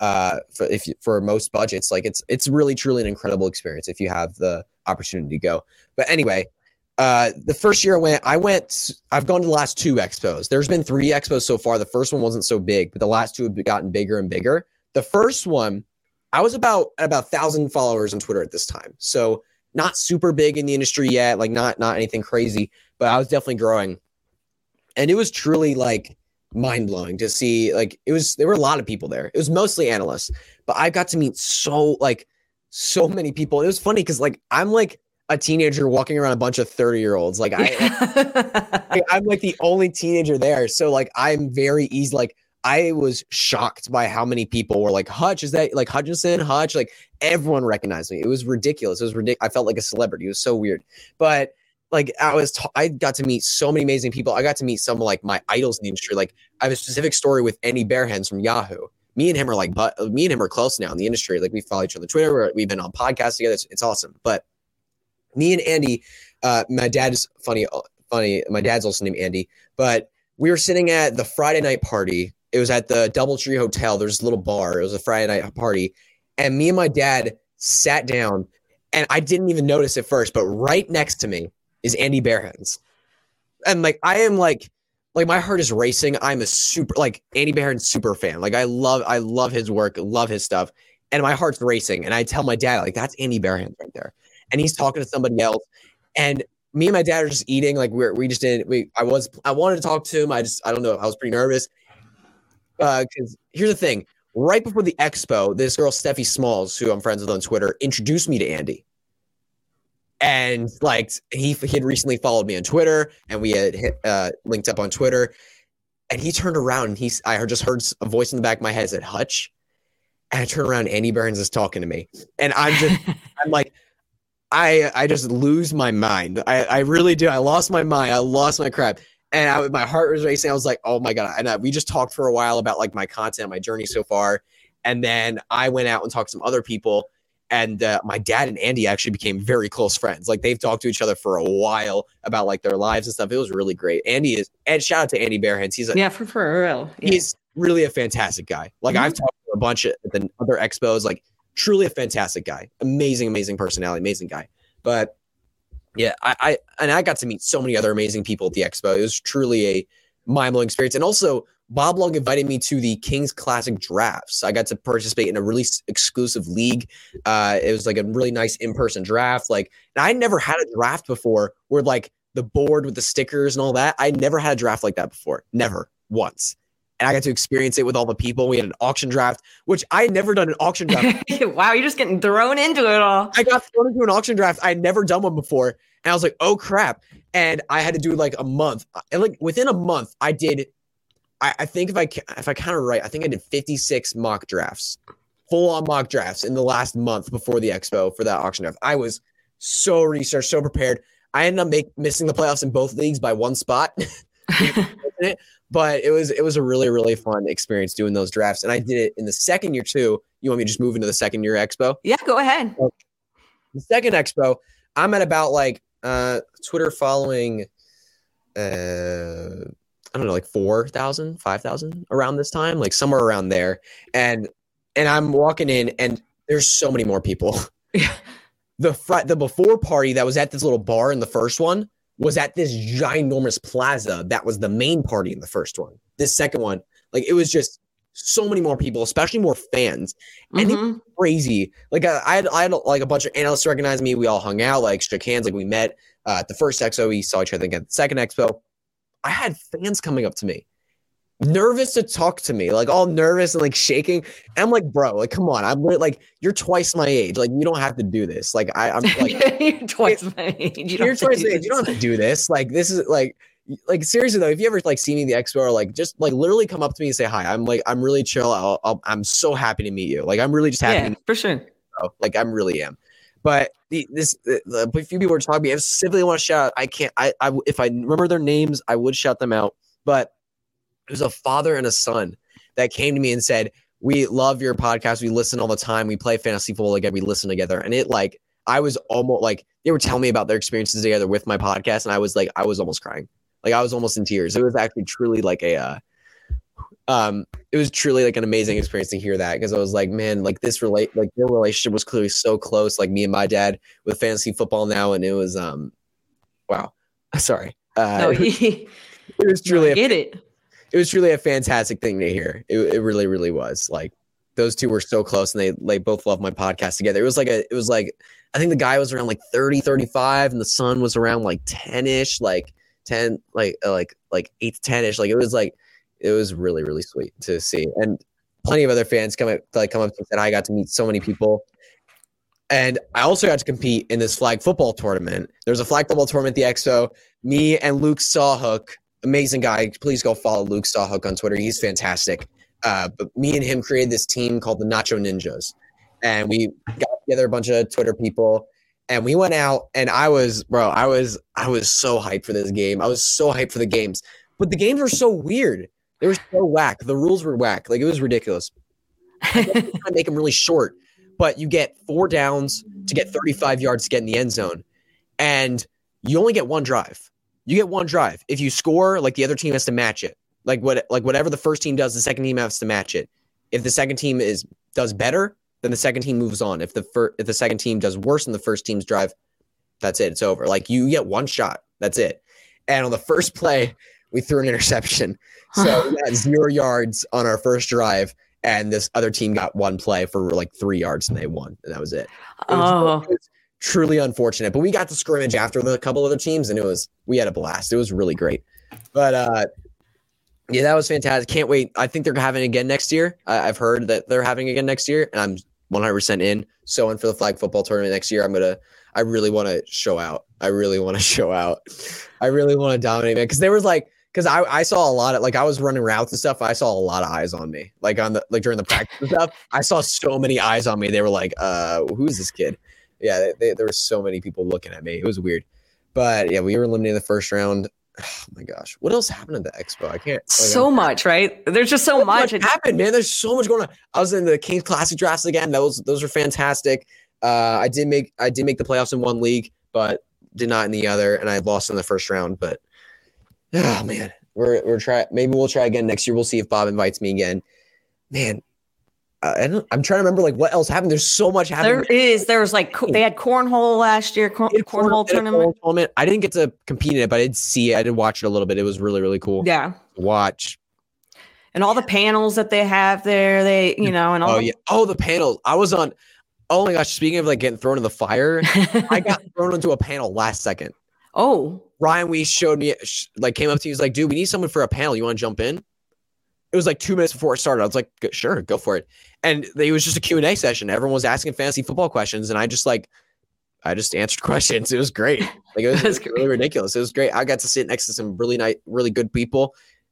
Speaker 2: for most budgets. Like it's really, truly an incredible experience if you have the opportunity to go. But anyway, the first year I've gone to the last two expos. There's been 3 expos so far. The first one wasn't so big, but the last 2 have gotten bigger and bigger. The first one, I was about 1,000 followers on Twitter at this time. So not super big in the industry yet, like not anything crazy, but I was definitely growing. And it was truly like mind blowing to see, like there were a lot of people there. It was mostly analysts, but I got to meet so many people. It was funny because like, I'm like a teenager walking around a bunch of 30-year-olds. Like I'm like the only teenager there. So like, I'm very easy. Like I was shocked by how many people were like, Hutch, is that like Hutchinson, Hutch? Like everyone recognized me. It was ridiculous. It was ridiculous. I felt like a celebrity. It was so weird. But like I got to meet so many amazing people. I got to meet some of like my idols in the industry. Like I have a specific story with Andy Bearhands from Yahoo. Me and him are close now in the industry. Like we follow each other on Twitter. We've been on podcasts together. It's awesome. But me and Andy, my dad is funny. My dad's also named Andy, but we were sitting at the Friday night party. It was at the Doubletree Hotel. There's a little bar. It was a Friday night party. And me and my dad sat down, and I didn't even notice at first, but right next to me is Andy Bearhands. And like, I am like my heart is racing. I'm a super, like Andy Bearhands super fan. Like I love his work, love his stuff. And my heart's racing. And I tell my dad, like, that's Andy Bearhands right there. And he's talking to somebody else. And me and my dad are just eating. Like I wanted to talk to him. I don't know. I was pretty nervous. Because here's the thing. Right before the expo, this girl, Steffi Smalls, who I'm friends with on Twitter, introduced me to Andy. And like he had recently followed me on Twitter, and we had linked up on Twitter. And he turned around, and I just heard a voice in the back of my head that said, Hutch. And I turned around, Andy Bearhands is talking to me. And I'm like, I just lose my mind. I really do. I lost my mind. I lost my crap. And my heart was racing. I was like, oh my God. And we just talked for a while about like my content, my journey so far. And then I went out and talked to some other people. And my dad and Andy actually became very close friends. Like they've talked to each other for a while about like their lives and stuff. It was really great. And shout out to Andy Bearhands. He's
Speaker 1: for real. Yeah.
Speaker 2: He's really a fantastic guy. Like I've talked to a bunch at the other expos, like truly a fantastic guy, amazing personality, amazing guy. But yeah, I got to meet so many other amazing people at the expo. It was truly a mind-blowing experience. And also Bob Lung invited me to the Kings Classic drafts. I got to participate in a really exclusive league. It was like a really nice in-person draft. Like, and I never had a draft before where like the board with the stickers and all that. I never had a draft like that before. Never once. And I got to experience it with all the people. We had an auction draft, which I had never done an auction draft.
Speaker 1: Wow, you're just getting thrown into it all.
Speaker 2: I got thrown into an auction draft. I had never done one before. And I was like, oh crap. And I had to do like a month. And like within a month, I did I think if I count it right, I think I did 56 mock drafts, full on mock drafts in the last month before the expo for that auction draft. I was so researched, so prepared. I ended up missing the playoffs in both leagues by one spot. But it was a really, really fun experience doing those drafts. And I did it in the second year too. You want me to just move into the second year expo?
Speaker 1: Yeah, go ahead.
Speaker 2: The second expo, I'm at about like Twitter following I don't know, like 4,000, 5,000 around this time, like somewhere around there. And I'm walking in and there's so many more people. The before party that was at this little bar in the first one was at this ginormous plaza that was the main party in the first one. This second one, like it was just so many more people, especially more fans. And it was crazy. Like I had like a bunch of analysts recognize me. We all hung out, like shook hands, like we met at the first expo. We saw each other again at the second expo. I had fans coming up to me, nervous to talk to me, like all nervous and like shaking. And I'm like, bro, like, come on. I'm like, you're twice my age. Like, you don't have to do this. Like, I'm like,
Speaker 1: you're twice my age.
Speaker 2: You're twice my age. You don't have to do this. Like, this is like seriously though, if you ever like see me in the expo or like, just like literally come up to me and say hi. I'm really chill. I'm so happy to meet you. Like, I'm really just happy.
Speaker 1: Yeah, for sure.
Speaker 2: Like, I really am. But a few people were talking to me. I specifically want to shout out. If I remember their names, I would shout them out. But it was a father and a son that came to me and said, "We love your podcast. We listen all the time. We play fantasy football again. We listen together." And it like I was almost like they were telling me about their experiences together with my podcast, and I was almost crying. Like I was almost in tears. It was actually truly like it was truly like an amazing experience to hear that, because I was like, man, like their relationship was clearly so close, like me and my dad with fantasy football now. And it was wow. Sorry. It was truly it was truly a fantastic thing to hear. It really, really was. Like those two were so close, and they both love my podcast together. It was like I think the guy was around like 30, 35, and the son was around like 10-ish, like 10, like 8 to 10-ish. Like it was really, really sweet to see. And plenty of other fans come up and said, I got to meet so many people. And I also got to compete in this flag football tournament. There's a flag football tournament at the Expo. Me and Luke Sawhook, amazing guy. Please go follow Luke Sawhook on Twitter. He's fantastic. But me and him created this team called the Nacho Ninjas. And we got together a bunch of Twitter people. And we went out, and I was so hyped for this game. I was so hyped for the games. But the games were so weird. They were so whack. The rules were whack. Like, it was ridiculous. I trying to make them really short, but you get 4 downs to get 35 yards to get in the end zone, and you only get one drive. You get one drive. If you score, like the other team has to match it. Like whatever the first team does, the second team has to match it. If the second team does better, then the second team moves on. If the second team does worse than the first team's drive, that's it. It's over. Like, you get one shot. That's it. And on the first play, we threw an interception. So we got 0 yards on our first drive, and this other team got one play for like 3 yards, and they won. And that was it. It was truly unfortunate. But we got the scrimmage after a couple other teams, and we had a blast. It was really great. But yeah, that was fantastic. Can't wait. I think they're having it again next year. I've heard that they're having it again next year, and I'm 100% in. So in for the flag football tournament next year. I really want to show out. I really want to dominate, man. Because I saw a lot of, like, I was running routes and stuff. I saw a lot of eyes on me, like during the practice and stuff. I saw so many eyes on me. They were like, who's this kid? Yeah, there were so many people looking at me. It was weird. But yeah, we were eliminated in the first round. Oh my gosh, what else happened at the Expo? I can't.
Speaker 1: Much, right? There's just so much
Speaker 2: happened, man. There's so much going on. I was in the Kings Classic drafts again. Those were fantastic. I did make the playoffs in one league, but did not in the other, and I lost in the first round. But oh man, we're trying. Maybe we'll try again next year. We'll see if Bob invites me again. Man, I'm trying to remember like what else happened. There's so much happening.
Speaker 1: There was like they had cornhole last year. Cornhole tournament.
Speaker 2: I didn't get to compete in it, but I did see it. I did watch it a little bit. It was really, really cool.
Speaker 1: Yeah,
Speaker 2: to watch.
Speaker 1: And all the panels that they have there, and all.
Speaker 2: The panels. I was on. Oh my gosh! Speaking of like getting thrown in the fire, I got thrown into a panel last second.
Speaker 1: Oh,
Speaker 2: Ryan Weiss showed me, came up to me. He was like, "Dude, we need someone for a panel. You want to jump in?" It was like 2 minutes before it started. I was like, "Sure, go for it." And it was just a Q&A session. Everyone was asking fantasy football questions, and I just answered questions. It was great. Like, it was really ridiculous. It was great. I got to sit next to some really nice, really good people.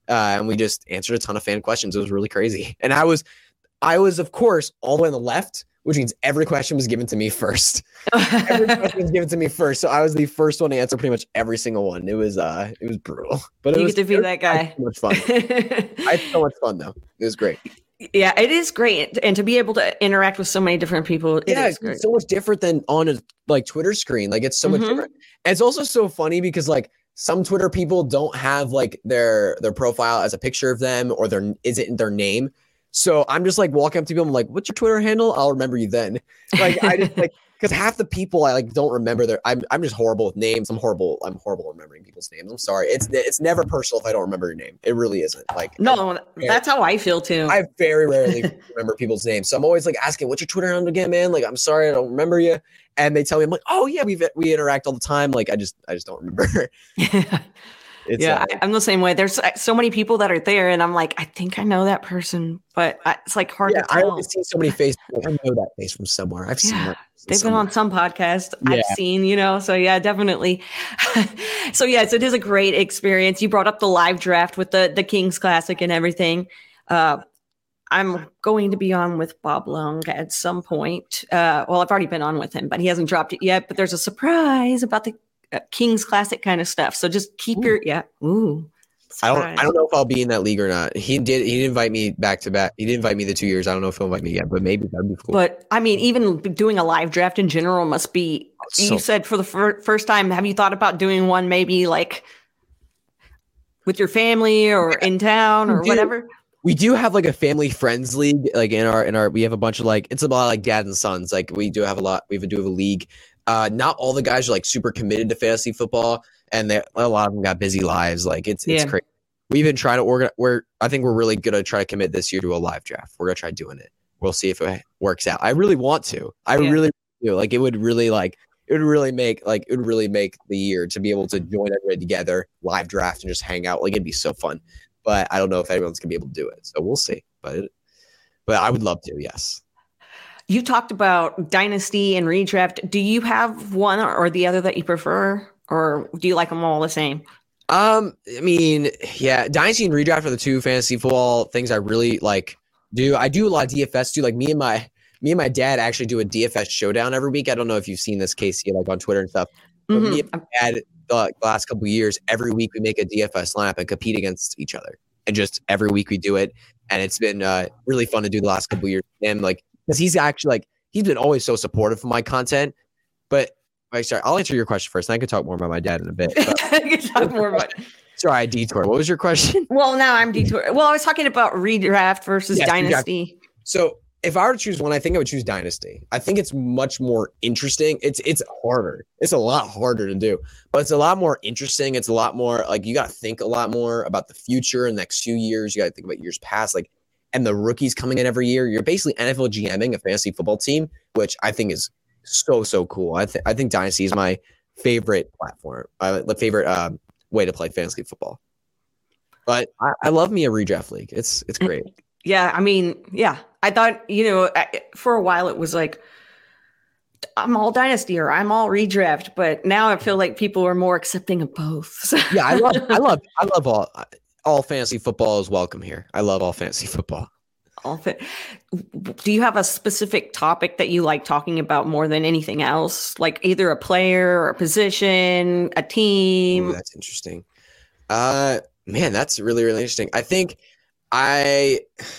Speaker 2: and we just answered a ton of fan questions. It was really crazy. And I was of course all the way on the left, which means every question was given to me first. Every question was given to me first. So I was the first one to answer pretty much every single one. It was brutal, but
Speaker 1: you get to be that guy.
Speaker 2: So much fun. I had so much fun though. It was great.
Speaker 1: Yeah, it is great. And to be able to interact with so many different people.
Speaker 2: It's so much different than on a like Twitter screen. Like it's so much different. And it's also so funny because like some Twitter people don't have like their profile as a picture of them or isn't their name. So I'm just like walking up to people. I'm like, what's your Twitter handle? I'll remember you then. Like I just like, because half the people I like don't remember I'm just horrible with names. I'm horrible remembering people's names. I'm sorry. It's never personal if I don't remember your name. It really isn't. Like
Speaker 1: no, that's how I feel too.
Speaker 2: I very rarely remember people's names. So I'm always like asking, what's your Twitter handle again, man? Like, I'm sorry, I don't remember you. And they tell me, I'm like, oh yeah, we interact all the time. Like I just don't remember.
Speaker 1: I'm the same way. There's so many people that are there, and I'm like, I think I know that person, but it's like hard to tell.
Speaker 2: I always see so many faces. Like, I know that face from somewhere. I've seen that.
Speaker 1: They've been on some podcast I've seen, so yeah, definitely. So yes, it is a great experience. You brought up the live draft with the Kings Classic and everything. I'm going to be on with Bob Lung at some point. Well, I've already been on with him, but he hasn't dropped it yet. But there's a surprise about the Kings Classic kind of stuff. So just keep I don't
Speaker 2: know if I'll be in that league or not. He didn't invite me back to back. He didn't invite me the 2 years. I don't know if he'll invite me yet, but maybe that'd be cool.
Speaker 1: But I mean, even doing a live draft in general must be, you said for the first time, have you thought about doing one maybe like with your family or in town or whatever?
Speaker 2: We do have like a family friends league, like in our, we have a bunch of like, it's a lot like dad and sons. Like we do have a league. Not all the guys are like super committed to fantasy football, and a lot of them got busy lives. Like it's crazy. We've been trying to organize. I think we're really gonna try to commit this year to a live draft. We're gonna try doing it. We'll see if it works out. I really want to. I really do. Like it would really make the year to be able to join everybody together, live draft, and just hang out. Like it'd be so fun. But I don't know if everyone's gonna be able to do it. So we'll see. But I would love to. Yes.
Speaker 1: You talked about dynasty and redraft. Do you have one or the other that you prefer, or do you like them all the same?
Speaker 2: I mean, yeah, dynasty and redraft are the two fantasy football things I really like. I do a lot of DFS too. Like me and my dad actually do a DFS showdown every week. I don't know if you've seen this, Casey, like on Twitter and stuff. But me and my dad, the last couple of years, every week we make a DFS lineup and compete against each other. And just every week we do it, and it's been really fun to do the last couple of years. And like, because he's actually like he's been always so supportive of my content. But sorry, I'll answer your question first. And I can talk more about my dad in a bit.
Speaker 1: I can talk more about.
Speaker 2: Sorry, I detoured. What was your question?
Speaker 1: Well, now I'm detoured. Well, I was talking about redraft versus dynasty.
Speaker 2: Redraft. So if I were to choose one, I think I would choose dynasty. I think it's much more interesting. It's harder. It's a lot harder to do, but it's a lot more interesting. It's a lot more like you got to think a lot more about the future in the next few years. You got to think about years past, like, and the rookies coming in every year. You're basically NFL GMing a fantasy football team, which I think is so cool. I think dynasty is my favorite platform. The favorite way to play fantasy football. But I love me a redraft league. It's great.
Speaker 1: Yeah, I mean, yeah. I thought, for a while it was like, I'm all dynasty or I'm all redraft, but now I feel like people are more accepting of both. So.
Speaker 2: Yeah, I love all fantasy football is welcome here. I love all fantasy football.
Speaker 1: Do you have a specific topic that you like talking about more than anything else? Like either a player or a position, a team?
Speaker 2: Ooh, that's interesting. Man, that's really, really interesting. I think I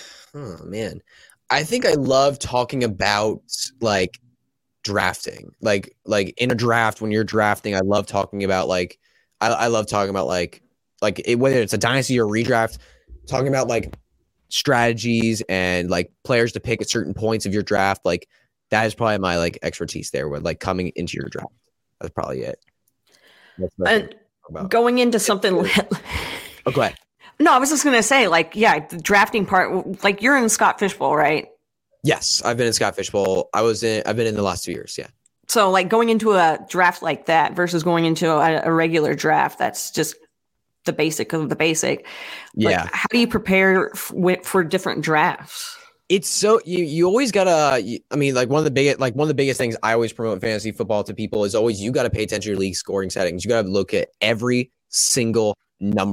Speaker 2: love talking about like drafting, like in a draft when you're drafting. I love talking about like, I love talking about whether it's a dynasty or redraft, talking about like strategies and like players to pick at certain points of your draft. Like that is probably my like expertise there with like coming into your draft. That's probably it.
Speaker 1: And going into something.
Speaker 2: Oh, go ahead.
Speaker 1: No, I was just going to say, like, yeah, the drafting part, like you're in Scott Fishbowl, right?
Speaker 2: Yes, I've been in Scott Fishbowl. I've been in the last 2 years. Yeah.
Speaker 1: So like going into a draft like that versus going into a regular draft, that's just the basic of the basic.
Speaker 2: Yeah.
Speaker 1: Like, how do you prepare for different drafts?
Speaker 2: It's so you always gotta. I mean, like one of the biggest things I always promote in fantasy football to people is always you got to pay attention to your league scoring settings. You got to look at every single number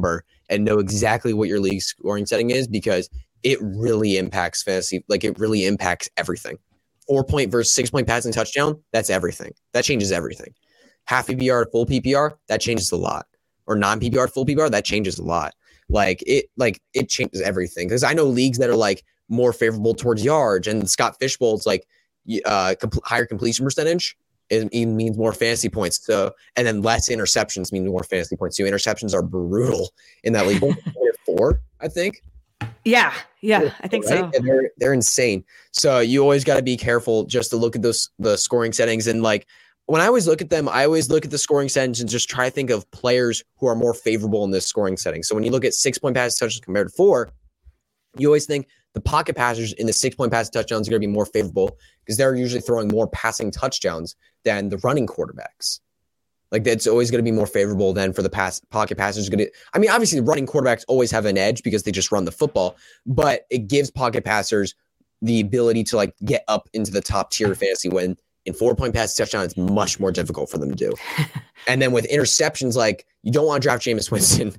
Speaker 2: and know exactly what your league scoring setting is, because it really impacts fantasy. Like, it really impacts everything. 4-point versus 6-point passing touchdown, that's everything. That changes everything. Half PPR to full PPR, that changes a lot. Or non-PPR to full PPR, that changes a lot. It changes everything. Because I know leagues that are like more favorable towards yards, and Scott Fishbowl's like higher completion percentage even means more fantasy points. So, and then less interceptions mean more fantasy points too. Interceptions are brutal in that league. 4, I think.
Speaker 1: Yeah, I think so.
Speaker 2: And they're insane. So you always got to be careful just to look at the scoring settings. And like, when I always look at them, I always look at the scoring settings and just try to think of players who are more favorable in this scoring setting. So when you look at 6-point pass touchdowns compared to 4, you always think the pocket passers in the 6-point pass touchdowns are going to be more favorable, because they're usually throwing more passing touchdowns than the running quarterbacks. Like, that's always going to be more favorable than for the pocket passers. Obviously the running quarterbacks always have an edge because they just run the football, but it gives pocket passers the ability to like get up into the top tier of fantasy, when in 4-point pass touchdown, it's much more difficult for them to do. And then with interceptions, like, you don't want to draft Jameis Winston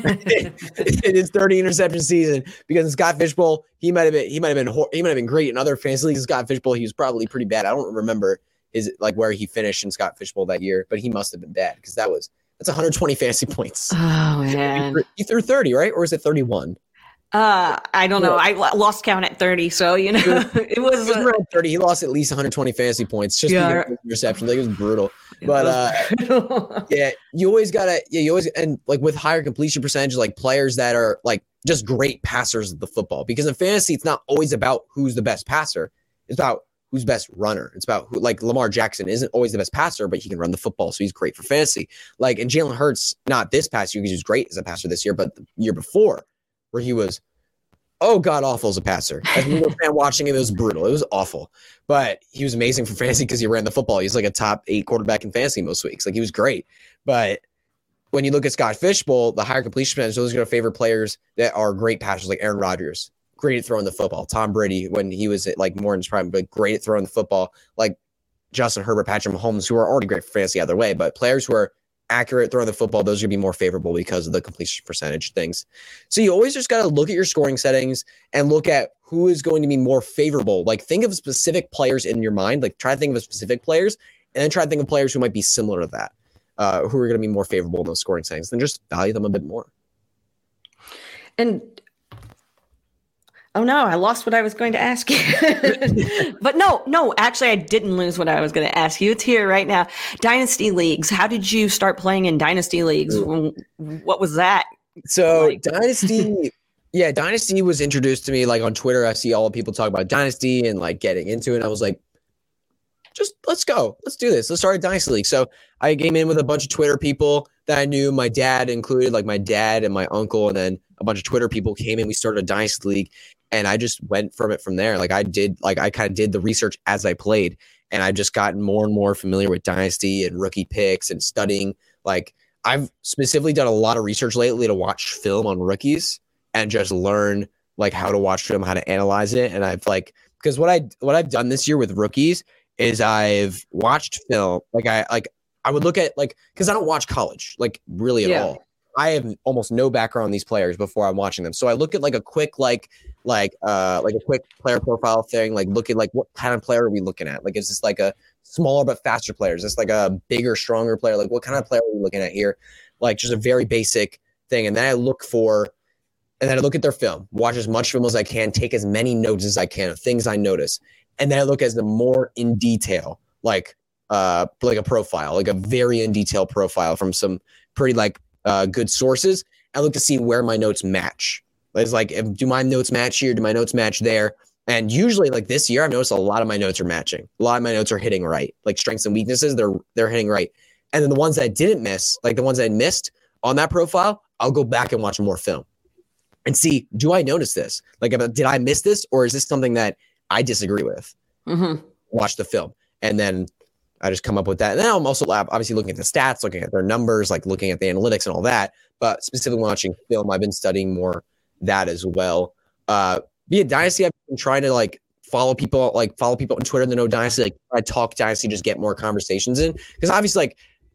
Speaker 2: in his 30 interception season, because in Scott Fishbowl, he might have been great in other fantasy leagues. Scott Fishbowl, he was probably pretty bad. I don't remember where he finished in Scott Fishbowl that year, but he must have been bad, because that's 120 fantasy points.
Speaker 1: Oh man,
Speaker 2: he threw 30, right? Or is it 31?
Speaker 1: I don't know. I lost count at 30, so it was
Speaker 2: around 30. He lost at least 120 fantasy points just because of interceptions. Like, it was brutal. But you always gotta, and like with higher completion percentage, like players that are like just great passers of the football. Because in fantasy, it's not always about who's the best passer. It's about who's best runner. It's about like Lamar Jackson isn't always the best passer, but he can run the football, so he's great for fantasy. Like, and Jalen Hurts, not this past year because he was great as a passer this year, but the year before, where he was god awful as a passer. As a fan watching it, it was brutal. It was awful. But he was amazing for fantasy because he ran the football. He's like a top 8 quarterback in fantasy most weeks. Like, he was great. But when you look at Scott Fishbowl, the higher completion percentage, those are going to favor players that are great passers, like Aaron Rodgers, great at throwing the football. Tom Brady, when he was like more in his prime, but great at throwing the football. Like Justin Herbert, Patrick Mahomes, who are already great for fantasy either way. But players who are accurate throwing the football, those are going to be more favorable because of the completion percentage things. So you always just got to look at your scoring settings and look at who is going to be more favorable. Like, think of specific players in your mind. Like, try to think of specific players, and then try to think of players who might be similar to that, who are going to be more favorable in those scoring settings. Then just value them a bit more.
Speaker 1: And oh no, I lost what I was going to ask you. But no, actually I didn't lose what I was going to ask you. It's here right now. Dynasty leagues. How did you start playing in dynasty leagues? What was that?
Speaker 2: So like? Dynasty was introduced to me like on Twitter. I see all the people talk about Dynasty and like getting into it. And I was like, just let's go. Let's do this. Let's start a Dynasty league. So I came in with a bunch of Twitter people that I knew, my dad included, like my dad and my uncle, and then a bunch of Twitter people came in. We started a Dynasty league. And I just went from there. I kind of did the research as I played, and I've just gotten more and more familiar with Dynasty and rookie picks and studying. Like, I've specifically done a lot of research lately to watch film on rookies and just learn like how to watch film, how to analyze it. And I've because what I've done this year with rookies is I've watched film. I would look at because I don't watch college really at all. I have almost no background on these players before I'm watching them. So I look at a quick a quick player profile thing, look at what kind of player are we looking at? Is this a smaller but faster player? Is this a bigger, stronger player? What kind of player are we looking at here? Just a very basic thing. And then I look at their film, watch as much film as I can, take as many notes as I can of things I notice. And then I look at the more in detail, a profile, a very in detail profile from some pretty good sources. I look to see where my notes match. It's do my notes match here? Do my notes match there? And usually this year, I've noticed a lot of my notes are matching. A lot of my notes are hitting right. Strengths and weaknesses, they're hitting right. And then the ones that I didn't miss, the ones I missed on that profile, I'll go back and watch more film and see, do I notice this? Did I miss this? Or is this something that I disagree with? Mm-hmm. Watch the film. And then I just come up with that. And then I'm also obviously looking at the stats, looking at their numbers, looking at the analytics and all that. But specifically watching film, I've been studying more that as well. Via Dynasty, I've been trying to follow people on Twitter that know Dynasty. I talk Dynasty, just get more conversations in. Because obviously,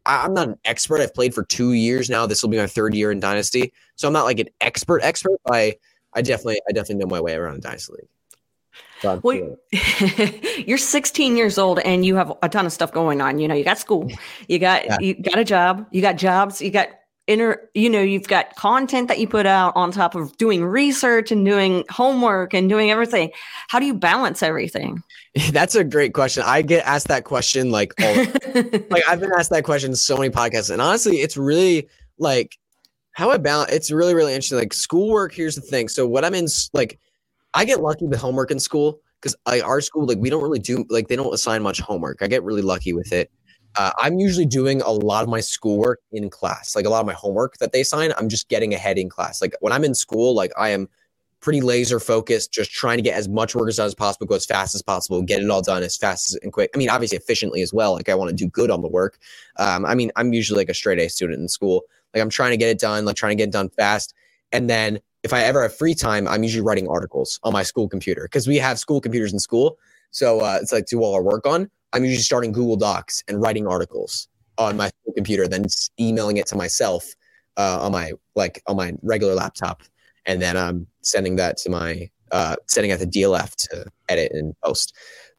Speaker 2: I'm not an expert. I've played for 2 years now. This will be my 3rd year in Dynasty. So I'm not like an expert, but I definitely know my way around a Dynasty league. So
Speaker 1: well, you're 16 years old and you have a ton of stuff going on. You got school, you got a job, you got jobs, you got you've got content that you put out on top of doing research and doing homework and doing everything. How do you balance everything?
Speaker 2: That's a great question. I get asked that question like I've been asked that question in so many podcasts, and honestly, it's really like how I balance. It's really, really interesting. Like schoolwork. Here's the thing. So what I'm in, like, I get lucky with homework in school because our school, like, we don't really do, like, they don't assign much homework. I get really lucky with it. I'm usually doing a lot of my schoolwork in class. Like a lot of my homework that they assign, I'm just getting ahead in class. Like when I'm in school, like I am pretty laser focused, just trying to get as much work done as possible, go as fast as possible, get it all done as fast and quick. I mean, obviously efficiently as well. Like I want to do good on the work. I mean, I'm usually like a straight A student in school. Like I'm trying to get it done, like trying to get it done fast. And then if I ever have free time, I'm usually writing articles on my school computer because we have school computers in school. So it's like do all our work on. I'm usually starting Google Docs and writing articles on my school computer, then just emailing it to myself on my regular laptop. And then I'm sending that to my sending it to DLF to edit and post.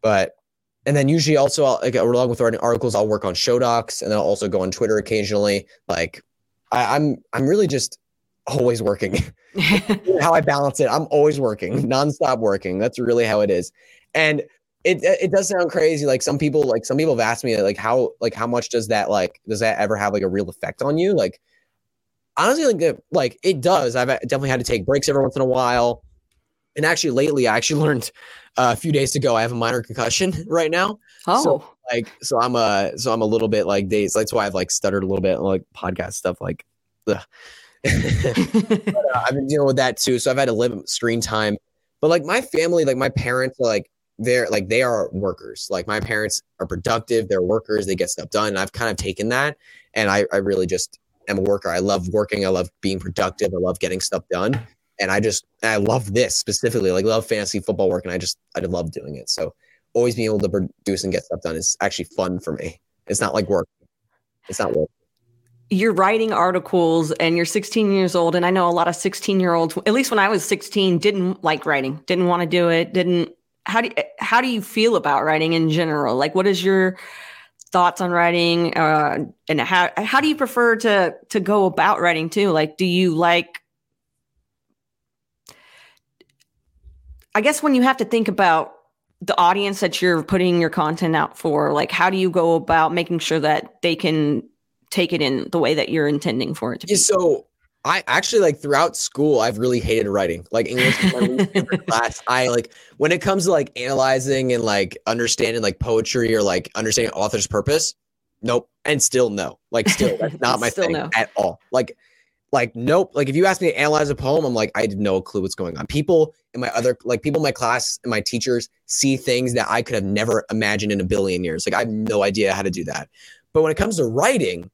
Speaker 2: And then usually also along with writing articles, I'll work on show docs, and then I'll also go on Twitter occasionally. Like I'm really just always working. How I balance it, I'm always working, nonstop working. That's really how it is. And it does sound crazy. Like some people have asked me like how much does that ever have like a real effect on you? Like honestly, like it does. I've definitely had to take breaks every once in a while. And actually lately, I actually learned a few days ago, I have a minor concussion right now.
Speaker 1: Oh,
Speaker 2: so I'm a little bit like dazed. That's why I've like stuttered a little bit, like podcast stuff. Like, but, I've been dealing with that too. So I've had to limit screen time. But like my family, like my parents, they are workers. Like my parents are productive. They're workers. They get stuff done. And I've kind of taken that, and I really just am a worker. I love working. I love being productive. I love getting stuff done. And I love this specifically, like love fantasy football work. And I love doing it. So always being able to produce and get stuff done is actually fun for me. It's not like work. It's not work.
Speaker 1: You're writing articles and you're 16 years old. And I know a lot of 16-year-olds, at least when I was 16, didn't like writing, didn't want to do it. How do you feel about writing in general? Like, what is your thoughts on writing? And how do you prefer to go about writing too? Like, do you like, I guess when you have to think about the audience that you're putting your content out for, like, how do you go about making sure that they can take it in the way that you're intending for it to be?
Speaker 2: So I actually, like, throughout school, I've really hated writing. Like, English is my least favorite class. I like when it comes to like analyzing and like understanding like poetry or like understanding author's purpose. Nope. And still no. Like, still that's not my thing at all. Like nope. Like if you ask me to analyze a poem, I'm like, I have no clue what's going on. People in my class and my teachers see things that I could have never imagined in a billion years. Like I have no idea how to do that. But when it comes to writing,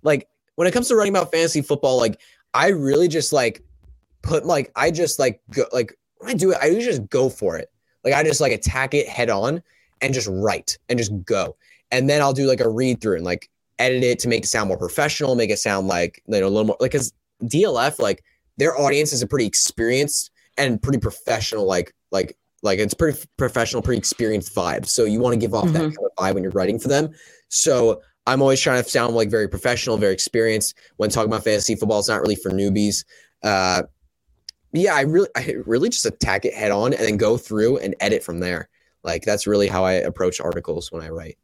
Speaker 2: about fantasy football, like I really just like put like, I just like go, like when I do it, I usually just go for it. Like I just like attack it head on and just write and just go. And then I'll do like a read through and like edit it to make it sound more professional, make it sound like, a little more like, cause DLF, like their audience is a pretty experienced and pretty professional, like it's pretty professional, pretty experienced vibe. So you want to give off that kind of vibe when you're writing for them. So I'm always trying to sound like very professional, very experienced when talking about fantasy football. It's not really for newbies. I really just attack it head on and then go through and edit from there. Like that's really how I approach articles when I write.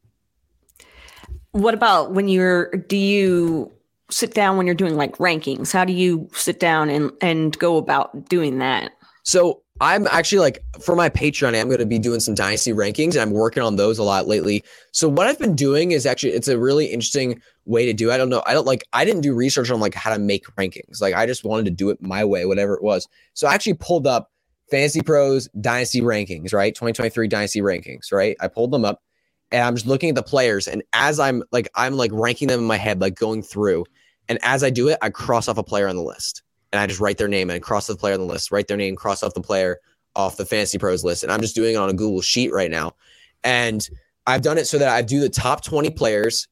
Speaker 1: What about do you sit down when you're doing like rankings? How do you sit down and go about doing that? So I'm actually like for my Patreon, I'm going to be doing some dynasty rankings and I'm working on those a lot lately. So what I've been doing is actually, it's a really interesting way to do it. I didn't do research on like how to make rankings. Like I just wanted to do it my way, whatever it was. So I actually pulled up Fantasy Pros Dynasty rankings, right? 2023 Dynasty rankings, right? I pulled them up and I'm just looking at the players. And as I'm ranking them in my head, like going through. And as I do it, I cross off a player on the list. And I just write their name and cross the player on the list, write their name, cross off the player off the Fantasy Pros list. And I'm just doing it on a Google Sheet right now. And I've done it so that I do the top 20 players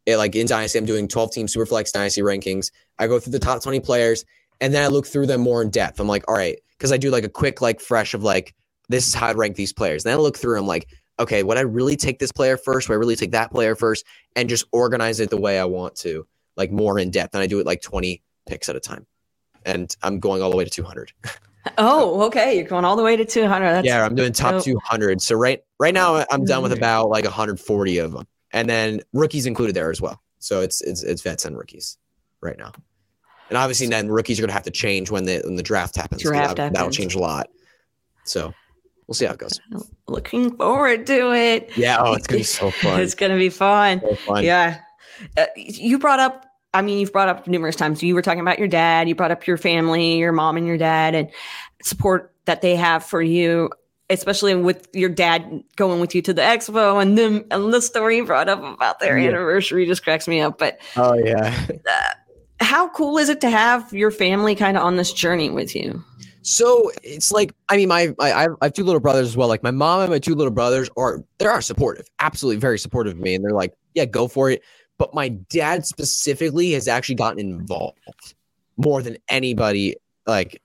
Speaker 2: like in Dynasty, I'm doing 12-team Superflex Dynasty rankings. I go through the top 20 players, and then I look through them more in depth. I'm like, all right, because I do like a quick like fresh of like, this is how I'd rank these players. Then I look through, I'm like, okay, would I really take this player first? Would I really take that player first? And just organize it the way I want to, like more in depth. And I do it like 20 picks at a time. And I'm going all the way to 200.
Speaker 1: Oh, okay. You're going all the way to 200.
Speaker 2: Yeah, I'm doing top 200. So right now I'm done with about like 140 of them. And then rookies included there as well. So it's vets and rookies right now. And obviously then rookies are going to have to change when the draft happens. That'll change a lot. So we'll see how it goes.
Speaker 1: Looking forward to it.
Speaker 2: Yeah. Oh, it's going to be so fun.
Speaker 1: It's going to be fun.
Speaker 2: So fun.
Speaker 1: Yeah. You've brought up numerous times. You were talking about your dad. You brought up your family, your mom and your dad, and support that they have for you, especially with your dad going with you to the expo, and the story you brought up about their anniversary just cracks me up. But
Speaker 2: oh yeah,
Speaker 1: how cool is it to have your family kind of on this journey with you?
Speaker 2: So it's like, I mean, I have two little brothers as well. Like my mom and my two little brothers are supportive, absolutely very supportive of me, and they're like, yeah, go for it. But my dad specifically has actually gotten involved more than anybody. Like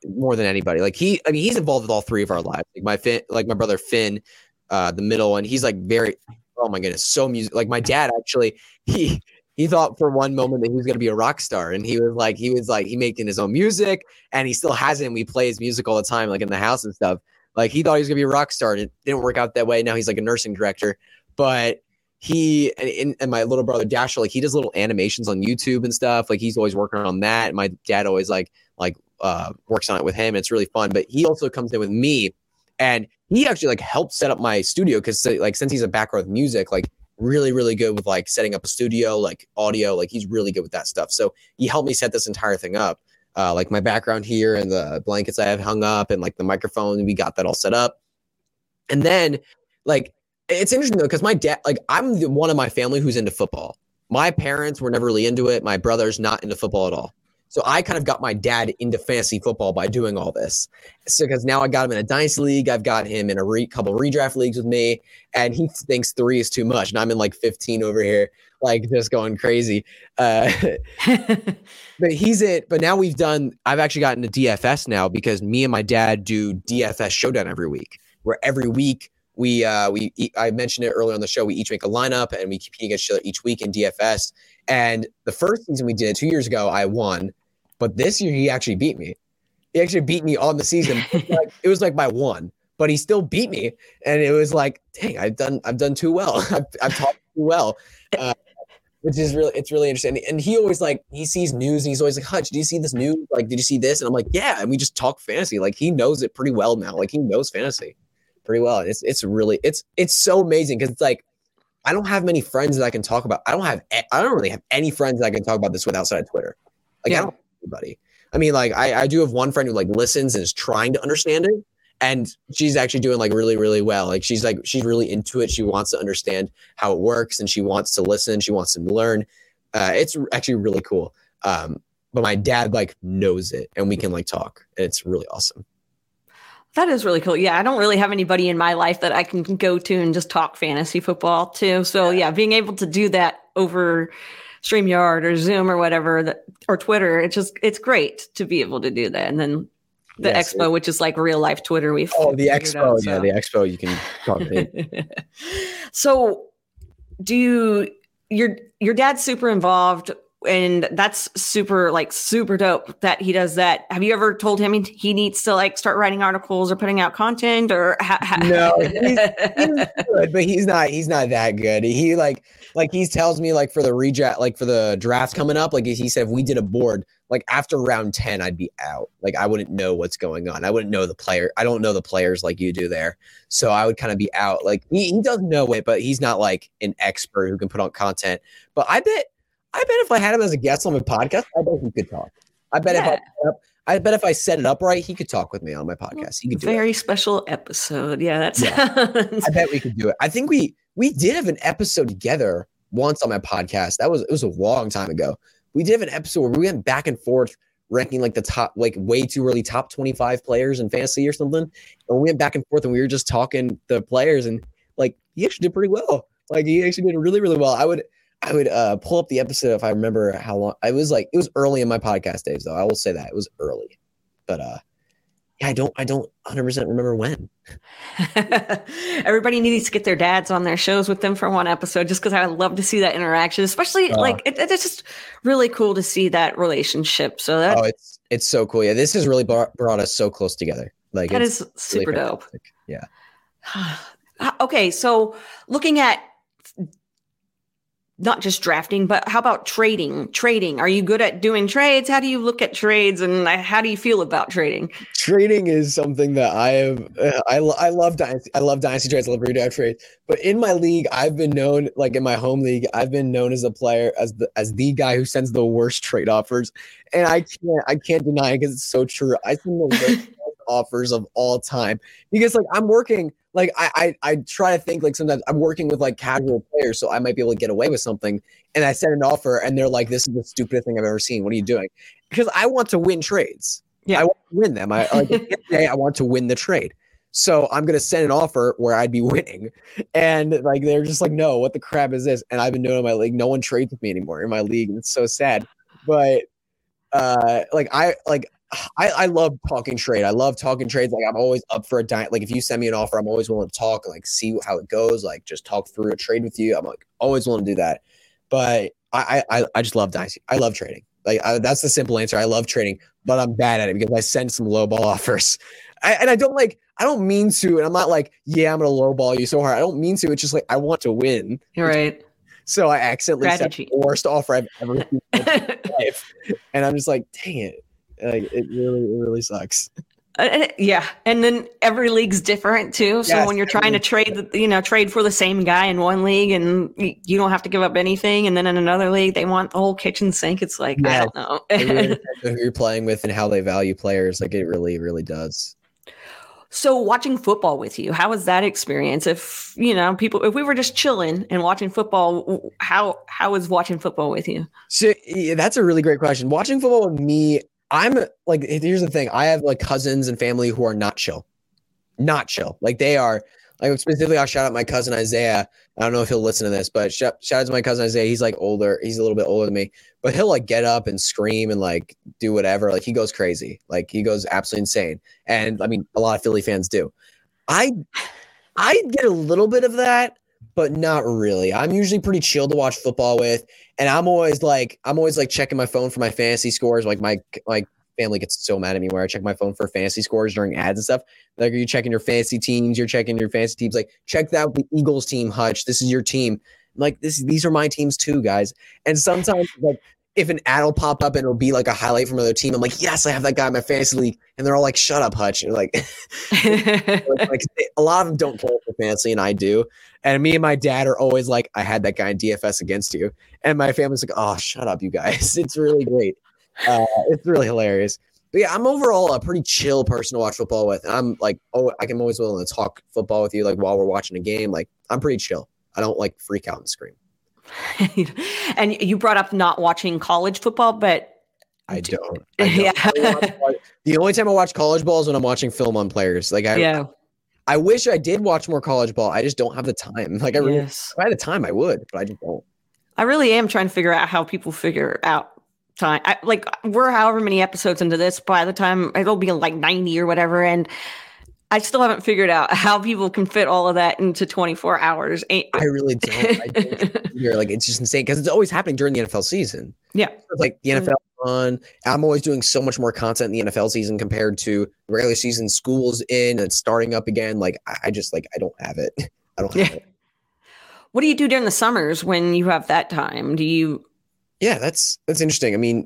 Speaker 2: he's involved with all three of our lives. Like my brother Finn, the middle one, he's like very, oh my goodness, so music. Like my dad actually, he thought for one moment that he was going to be a rock star, and he making his own music, and he still has it. And we play his music all the time, like in the house and stuff. Like he thought he was going to be a rock star, and it didn't work out that way. Now he's like a nursing director, but he and my little brother Dasher, like he does little animations on YouTube and stuff. Like he's always working on that. And my dad always like works on it with him. It's really fun. But he also comes in with me, and he actually like helped set up my studio because like since he's a background with music, like really really good with like setting up a studio, like audio, like he's really good with that stuff. So he helped me set this entire thing up, like my background here and the blankets I have hung up and like the microphone, and we got that all set up. And then like it's interesting though, because my dad, like I'm the one of my family who's into football. My parents were never really into it. My brother's not into football at all. So I kind of got my dad into fantasy football by doing all this. So because now I got him in a dynasty league, I've got him in a couple redraft leagues with me, and he thinks 3 is too much, and I'm in like 15 over here, like just going crazy. But now I've actually gotten to DFS now because me and my dad do DFS Showdown every week, where every week I mentioned it earlier on the show. We each make a lineup and we compete against each other each week in DFS. And the first season we did 2 years ago, I won, but this year he actually beat me. He actually beat me on the season. It was like by 1, but he still beat me, and it was like, dang, I've done too well. I've talked too well, which is it's really interesting. And he always he sees news, and he's always like, Hutch, did you see this news? Like, did you see this? And I'm like, yeah. And we just talk fantasy. Like he knows it pretty well now. Like he knows fantasy pretty well. And it's so amazing because it's like I don't have many friends that I can talk about. I don't really have any friends that I can talk about this with outside of Twitter. Like I don't have anybody. I mean, like I do have one friend who like listens and is trying to understand it, and she's actually doing like really, really well. Like she's really into it. She wants to understand how it works, and she wants to listen. She wants to learn. It's actually really cool. But my dad like knows it, and we can like talk, and it's really awesome.
Speaker 1: That is really cool. Yeah, I don't really have anybody in my life that I can go to and just talk fantasy football to. So yeah, being able to do that over StreamYard or Zoom or whatever, or Twitter, it's great to be able to do that. And then the expo, which is like real life Twitter.
Speaker 2: The expo. Yeah, the expo you can talk to.
Speaker 1: So your dad's super involved, and that's super dope that he does that. Have you ever told him he needs to like start writing articles or putting out content, or
Speaker 2: no? He's good, but he's not that good. He he tells me like for the redraft, like for the draft coming up, like he said, if we did a board, like after round 10, I'd be out. Like I wouldn't know what's going on. I wouldn't know the player. I don't know the players like you do there, so I would kind of be out. Like he does know it, but he's not like an expert who can put on content. But I bet if I had him as a guest on my podcast, I bet he could talk. I bet if I set it up right, he could talk with me on my podcast. He could do it.
Speaker 1: Very special episode. Yeah,
Speaker 2: I bet we could do it. I think we did have an episode together once on my podcast. It was a long time ago. We did have an episode where we went back and forth ranking like the top, like way too early top 25 players in fantasy or something. And we went back and forth and we were just talking the players, and like he actually did pretty well. Like he actually did really, really well. I would pull up the episode if I remember how long. It was early in my podcast days, though. I will say that it was early, but yeah, I don't 100% remember when.
Speaker 1: Everybody needs to get their dads on their shows with them for one episode, just because I love to see that interaction, especially it's just really cool to see that relationship. So
Speaker 2: it's so cool. Yeah, this has really brought us so close together. Like
Speaker 1: that is super really dope.
Speaker 2: Yeah.
Speaker 1: Okay, so looking at not just drafting, but how about trading? Trading. Are you good at doing trades? How do you look at trades, and how do you feel about trading?
Speaker 2: Trading is something that I have. I love dynasty. I love dynasty trades. I love redraft trades. But in my league, I've been known, like in my home league, I've been known as a player as the guy who sends the worst trade offers, and I can't deny it because it's so true. I send the worst offers of all time because like I'm working. Like I try to think like sometimes I'm working with like casual players, so I might be able to get away with something. And I send an offer, and they're like, "This is the stupidest thing I've ever seen. What are you doing?" Because I want to win trades. Yeah, I want to win them. At the end of the day, I want to win the trade. So I'm gonna send an offer where I'd be winning, and like they're just like, "No, what the crap is this?" And I've been doing in my league. No one trades with me anymore in my league, and it's so sad. But I love talking trade. I love talking trades. Like I'm always up for like if you send me an offer, I'm always willing to talk, like see how it goes, like just talk through a trade with you. I'm like always willing to do that. But I just love dynasty. I love trading. Like that's the simple answer. I love trading, but I'm bad at it because I send some low ball offers. I don't mean to, and I'm not like, yeah, I'm gonna low ball you so hard. I don't mean to. It's just like I want to win.
Speaker 1: You're right.
Speaker 2: So I accidentally sent the worst offer I've ever seen in my life, and I'm just like, dang it. Like it really sucks.
Speaker 1: Yeah, and then every league's different too. So when you're trying to trade for the same guy in one league, and you don't have to give up anything, and then in another league they want the whole kitchen sink. It's like I don't know.
Speaker 2: It really depends on who you're playing with and how they value players. Like it really does.
Speaker 1: So watching football with you, how was that experience? If if we were just chilling and watching football, how is watching football with you?
Speaker 2: So yeah, that's a really great question. Watching football with me. I'm like, here's the thing. I have like cousins and family who are not chill. Like they are like, specifically I'll shout out my cousin Isaiah. I don't know if he'll listen to this, but shout out to my cousin Isaiah. He's like older. He's a little bit older than me, but he'll like get up and scream and like do whatever. Like he goes crazy. Like he goes absolutely insane. And I mean, a lot of Philly fans do. I get a little bit of that, but not really. I'm usually pretty chill to watch football with. And I'm always like checking my phone for my fantasy scores. Like my family gets so mad at me where I check my phone for fantasy scores during ads and stuff. Like, are you checking your fantasy teams? You're checking your fantasy teams. Like, check out the Eagles team, Hutch. This is your team. I'm like, these are my teams too, guys. And sometimes like if an ad will pop up and it'll be like a highlight from another team, I'm like, yes, I have that guy in my fantasy league. And they're all like, shut up, Hutch. And like, like a lot of them don't play for fantasy, and I do. And me and my dad are always like, I had that guy in DFS against you. And my family's like, oh, shut up, you guys. It's really great. It's really hilarious. But yeah, I'm overall a pretty chill person to watch football with. And I'm like, I'm always willing to talk football with you, like while we're watching a game. Like I'm pretty chill. I don't like freak out and scream.
Speaker 1: And you brought up not watching college football, but
Speaker 2: I don't.
Speaker 1: Yeah.
Speaker 2: The only time I watch college ball is when I'm watching film on players. Like I wish I did watch more college ball. I just don't have the time. Like if I had the time, I would, but I just don't.
Speaker 1: I really am trying to figure out how people figure out time. We're however many episodes into this. By the time it'll be like 90 or whatever, and I still haven't figured out how people can fit all of that into 24 hours. I
Speaker 2: really don't. Like it's just insane because it's always happening during the NFL season.
Speaker 1: Yeah,
Speaker 2: it's like the NFL on. I'm always doing so much more content in the NFL season compared to regular season. School's in and starting up again. Like I don't have it. I don't have it.
Speaker 1: What do you do during the summers when you have that time? Do you?
Speaker 2: Yeah, that's interesting. I mean,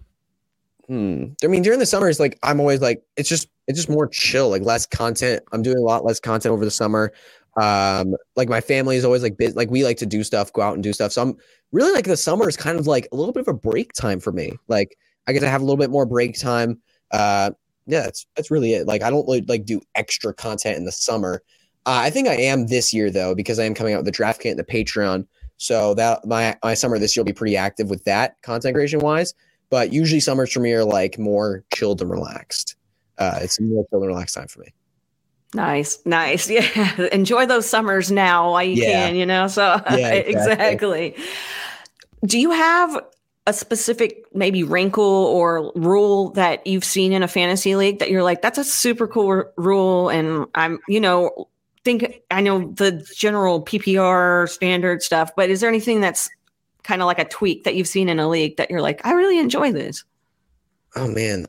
Speaker 2: during the summers, like I'm always like it's just more chill, like less content. I'm doing a lot less content over the summer. Like my family is always like busy, like we like to do stuff, go out and do stuff. So I'm really like the summer is kind of like a little bit of a break time for me. Like I get to have a little bit more break time. Yeah, that's really it. Like I don't like do extra content in the summer. I think I am this year though, because I am coming out with the draft kit and the Patreon. So that my summer this year will be pretty active with that content creation wise. But usually summers for me are like more chilled and relaxed. It's more chilled and relaxed time for me.
Speaker 1: Nice. Yeah. Enjoy those summers now while you can, So yeah, exactly. Do you have a specific maybe wrinkle or rule that you've seen in a fantasy league that you're like, that's a super cool rule? And I'm, I know the general PPR standard stuff, but is there anything that's kind of like a tweak that you've seen in a league that you're like, I really enjoy this?
Speaker 2: Oh man.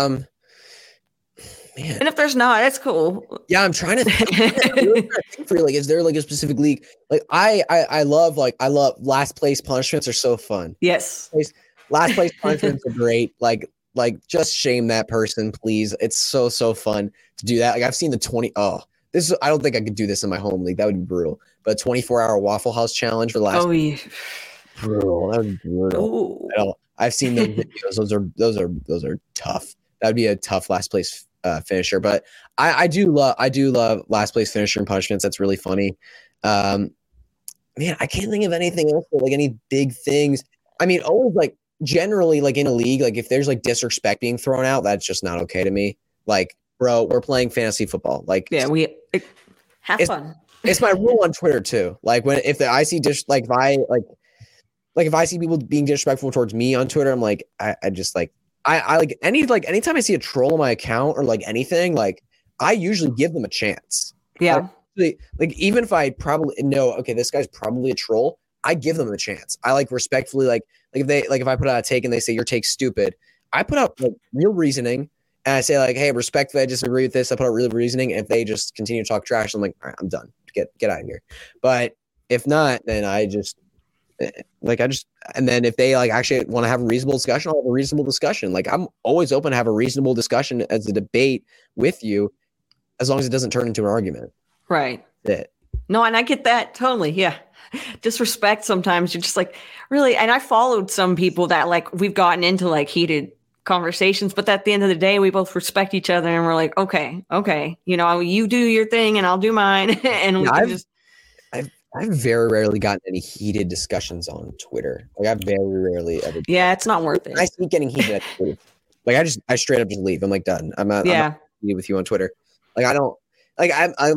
Speaker 1: Man. And if there's not, that's cool.
Speaker 2: Yeah, I'm trying to think for you. Like, is there like a specific league? Like, I love last place punishments are so fun.
Speaker 1: Yes,
Speaker 2: last place punishments are great. Like just shame that person, please. It's so fun to do that. Like, I've seen the 20. Oh, this is. I don't think I could do this in my home league. That would be brutal. But 24-hour Waffle House challenge for the last.
Speaker 1: Oh yeah.
Speaker 2: Brutal. That would be brutal. I've seen those videos. Those are tough. That would be a tough last place finisher, but I do love last place finisher and punishments. That's really funny. Man, I can't think of anything else, like any big things. I mean, always like generally like in a league, like if there's like disrespect being thrown out, that's just not okay to me. Like, bro, we're playing fantasy football. Like,
Speaker 1: yeah, have fun.
Speaker 2: It's my rule on Twitter too. Like if I see if I see people being disrespectful towards me on Twitter, I'm like, I just like. I like anytime I see a troll on my account or like anything, like I usually give them a chance.
Speaker 1: Yeah.
Speaker 2: Like even if I probably know, okay, this guy's probably a troll, I give them a chance. I like respectfully, like if I put out a take and they say your take's stupid, I put out like real reasoning and I say like, hey, respectfully, I disagree with this. I put out real reasoning. And if they just continue to talk trash, I'm like, all right, I'm done. Get out of here. But if not, then and then if they like actually want to have a reasonable discussion, I'll have a reasonable discussion. Like I'm always open to have a reasonable discussion as a debate with you, as long as it doesn't turn into an argument.
Speaker 1: Right.
Speaker 2: That's it.
Speaker 1: No, and I get that totally. Yeah. Disrespect sometimes you're just like, really. And I followed some people that like we've gotten into like heated conversations, but at the end of the day, we both respect each other and we're like, okay. You do your thing and I'll do mine. And
Speaker 2: I've very rarely gotten any heated discussions on Twitter. Like I've very rarely ever.
Speaker 1: Yeah, it's not worth it.
Speaker 2: I see getting heated at Twitter. Like I straight up just leave. I'm like done. I'm not with you on Twitter. Like I don't like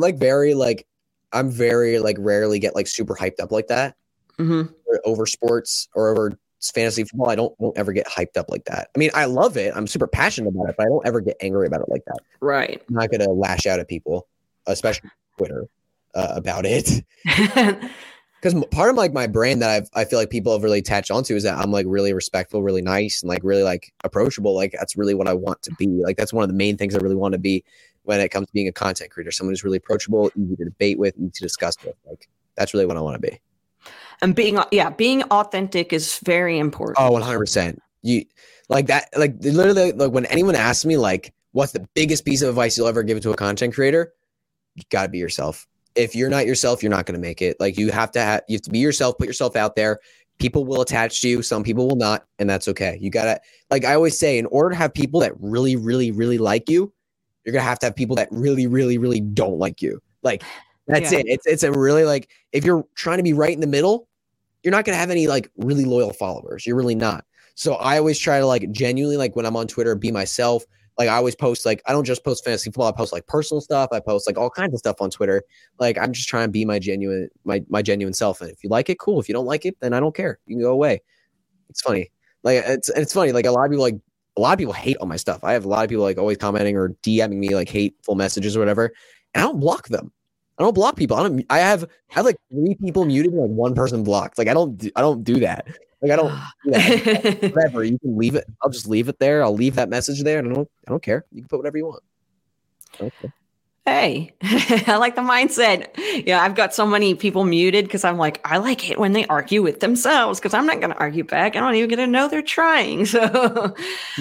Speaker 2: I'm very like rarely get like super hyped up like that.
Speaker 1: Mm-hmm.
Speaker 2: Over sports or over fantasy football. I don't ever get hyped up like that. I mean, I love it. I'm super passionate about it, but I don't ever get angry about it like that.
Speaker 1: Right.
Speaker 2: I'm not gonna lash out at people, especially Twitter. About it, because part of like my brand that I feel like people have really attached onto is that I'm like really respectful, really nice, and like really like approachable. Like that's really what I want to be. Like that's one of the main things I really want to be when it comes to being a content creator. Someone who's really approachable, easy to debate with, easy to discuss with. Like that's really what I want to be.
Speaker 1: And being authentic is very important.
Speaker 2: Oh, 100%. You like that? Like literally, like when anyone asks me like, what's the biggest piece of advice you'll ever give to a content creator? You gotta be yourself. If you're not yourself, you're not going to make it. Like you have to be yourself, put yourself out there. People will attach to you. Some people will not. And that's okay. You got to, like I always say, in order to have people that really, really, really like you, you're going to have people that really, really, really don't like you. Like that's it. It's a really like, if you're trying to be right in the middle, you're not going to have any like really loyal followers. You're really not. So I always try to like genuinely, like when I'm on Twitter, be myself. Like I always post, like, I don't just post fantasy football. I post like personal stuff. I post like all kinds of stuff on Twitter. Like I'm just trying to be my genuine self. And if you like it, cool. If you don't like it, then I don't care. You can go away. It's funny. Like it's funny. Like a lot of people hate on my stuff. I have a lot of people like always commenting or DMing me like hateful messages or whatever. And I don't block them. I don't block people. I have like 3 people muted and like 1 person blocked. Like I don't do that. Like I don't do that. Whatever. You can leave it. I'll just leave it there. I'll leave that message there. And I don't care. You can put whatever you want. Okay.
Speaker 1: Hey, I like the mindset. Yeah, I've got so many people muted because I'm like, I like it when they argue with themselves because I'm not going to argue back. I don't even get to know they're trying. So,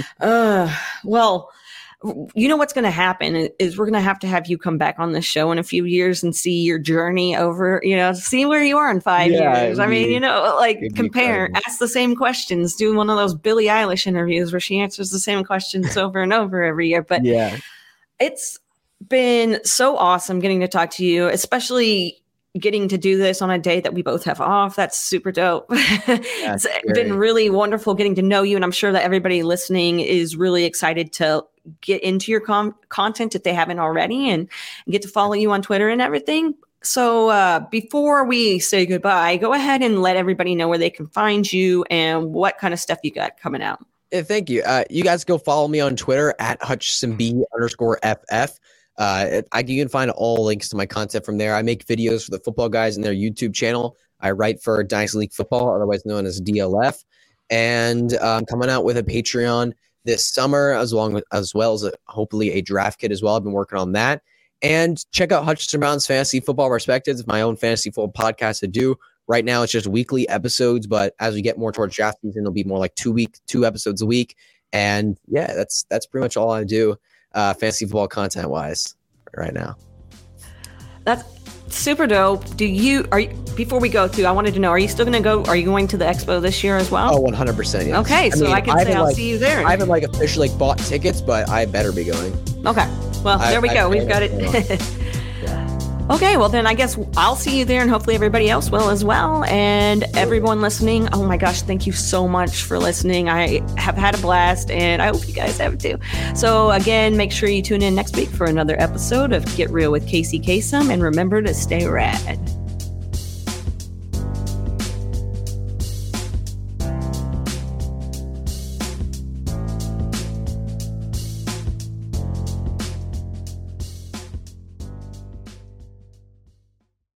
Speaker 1: well, you know what's going to happen is we're going to have you come back on the show in a few years and see your journey over, see where you are in 5 years. I mean, like compare, ask the same questions, do one of those Billie Eilish interviews where she answers the same questions over and over every year. But it's been so awesome getting to talk to you, especially getting to do this on a day that we both have off. That's super dope. It's been really wonderful getting to know you. And I'm sure that everybody listening is really excited to get into your content if they haven't already and get to follow you on Twitter and everything. So before we say goodbye, go ahead and let everybody know where they can find you and what kind of stuff you got coming out.
Speaker 2: Yeah, thank you. You guys go follow me on Twitter at HutchinsonB_FF. You can find all links to my content from there. I make videos for the football guys in their YouTube channel. I write for Dynasty League Football, otherwise known as DLF. And I'm coming out with a Patreon this summer, as well as hopefully a draft kit as well. I've been working on that. And check out Hutchinson Brown's Fantasy Football Perspectives, my own fantasy football podcast to do. Right now, it's just weekly episodes, but as we get more towards draft season, it'll be more like 2 episodes a week. And yeah, that's pretty much all I do, fantasy football content wise, right now.
Speaker 1: That's super dope. Before we go I wanted to know, are you still going to go? Are you going to the expo this year as well?
Speaker 2: Oh, 100%. Yes.
Speaker 1: Okay, I can say I'll see you there.
Speaker 2: I haven't officially bought tickets, but I better be going.
Speaker 1: Okay. Well, there we go. We've got it. Okay, well then I guess I'll see you there, and hopefully everybody else will as well. And everyone listening, oh my gosh, thank you so much for listening. I have had a blast, and I hope you guys have too. So again, make sure you tune in next week for another episode of Get Real with Casey Kasem, and remember to stay rad.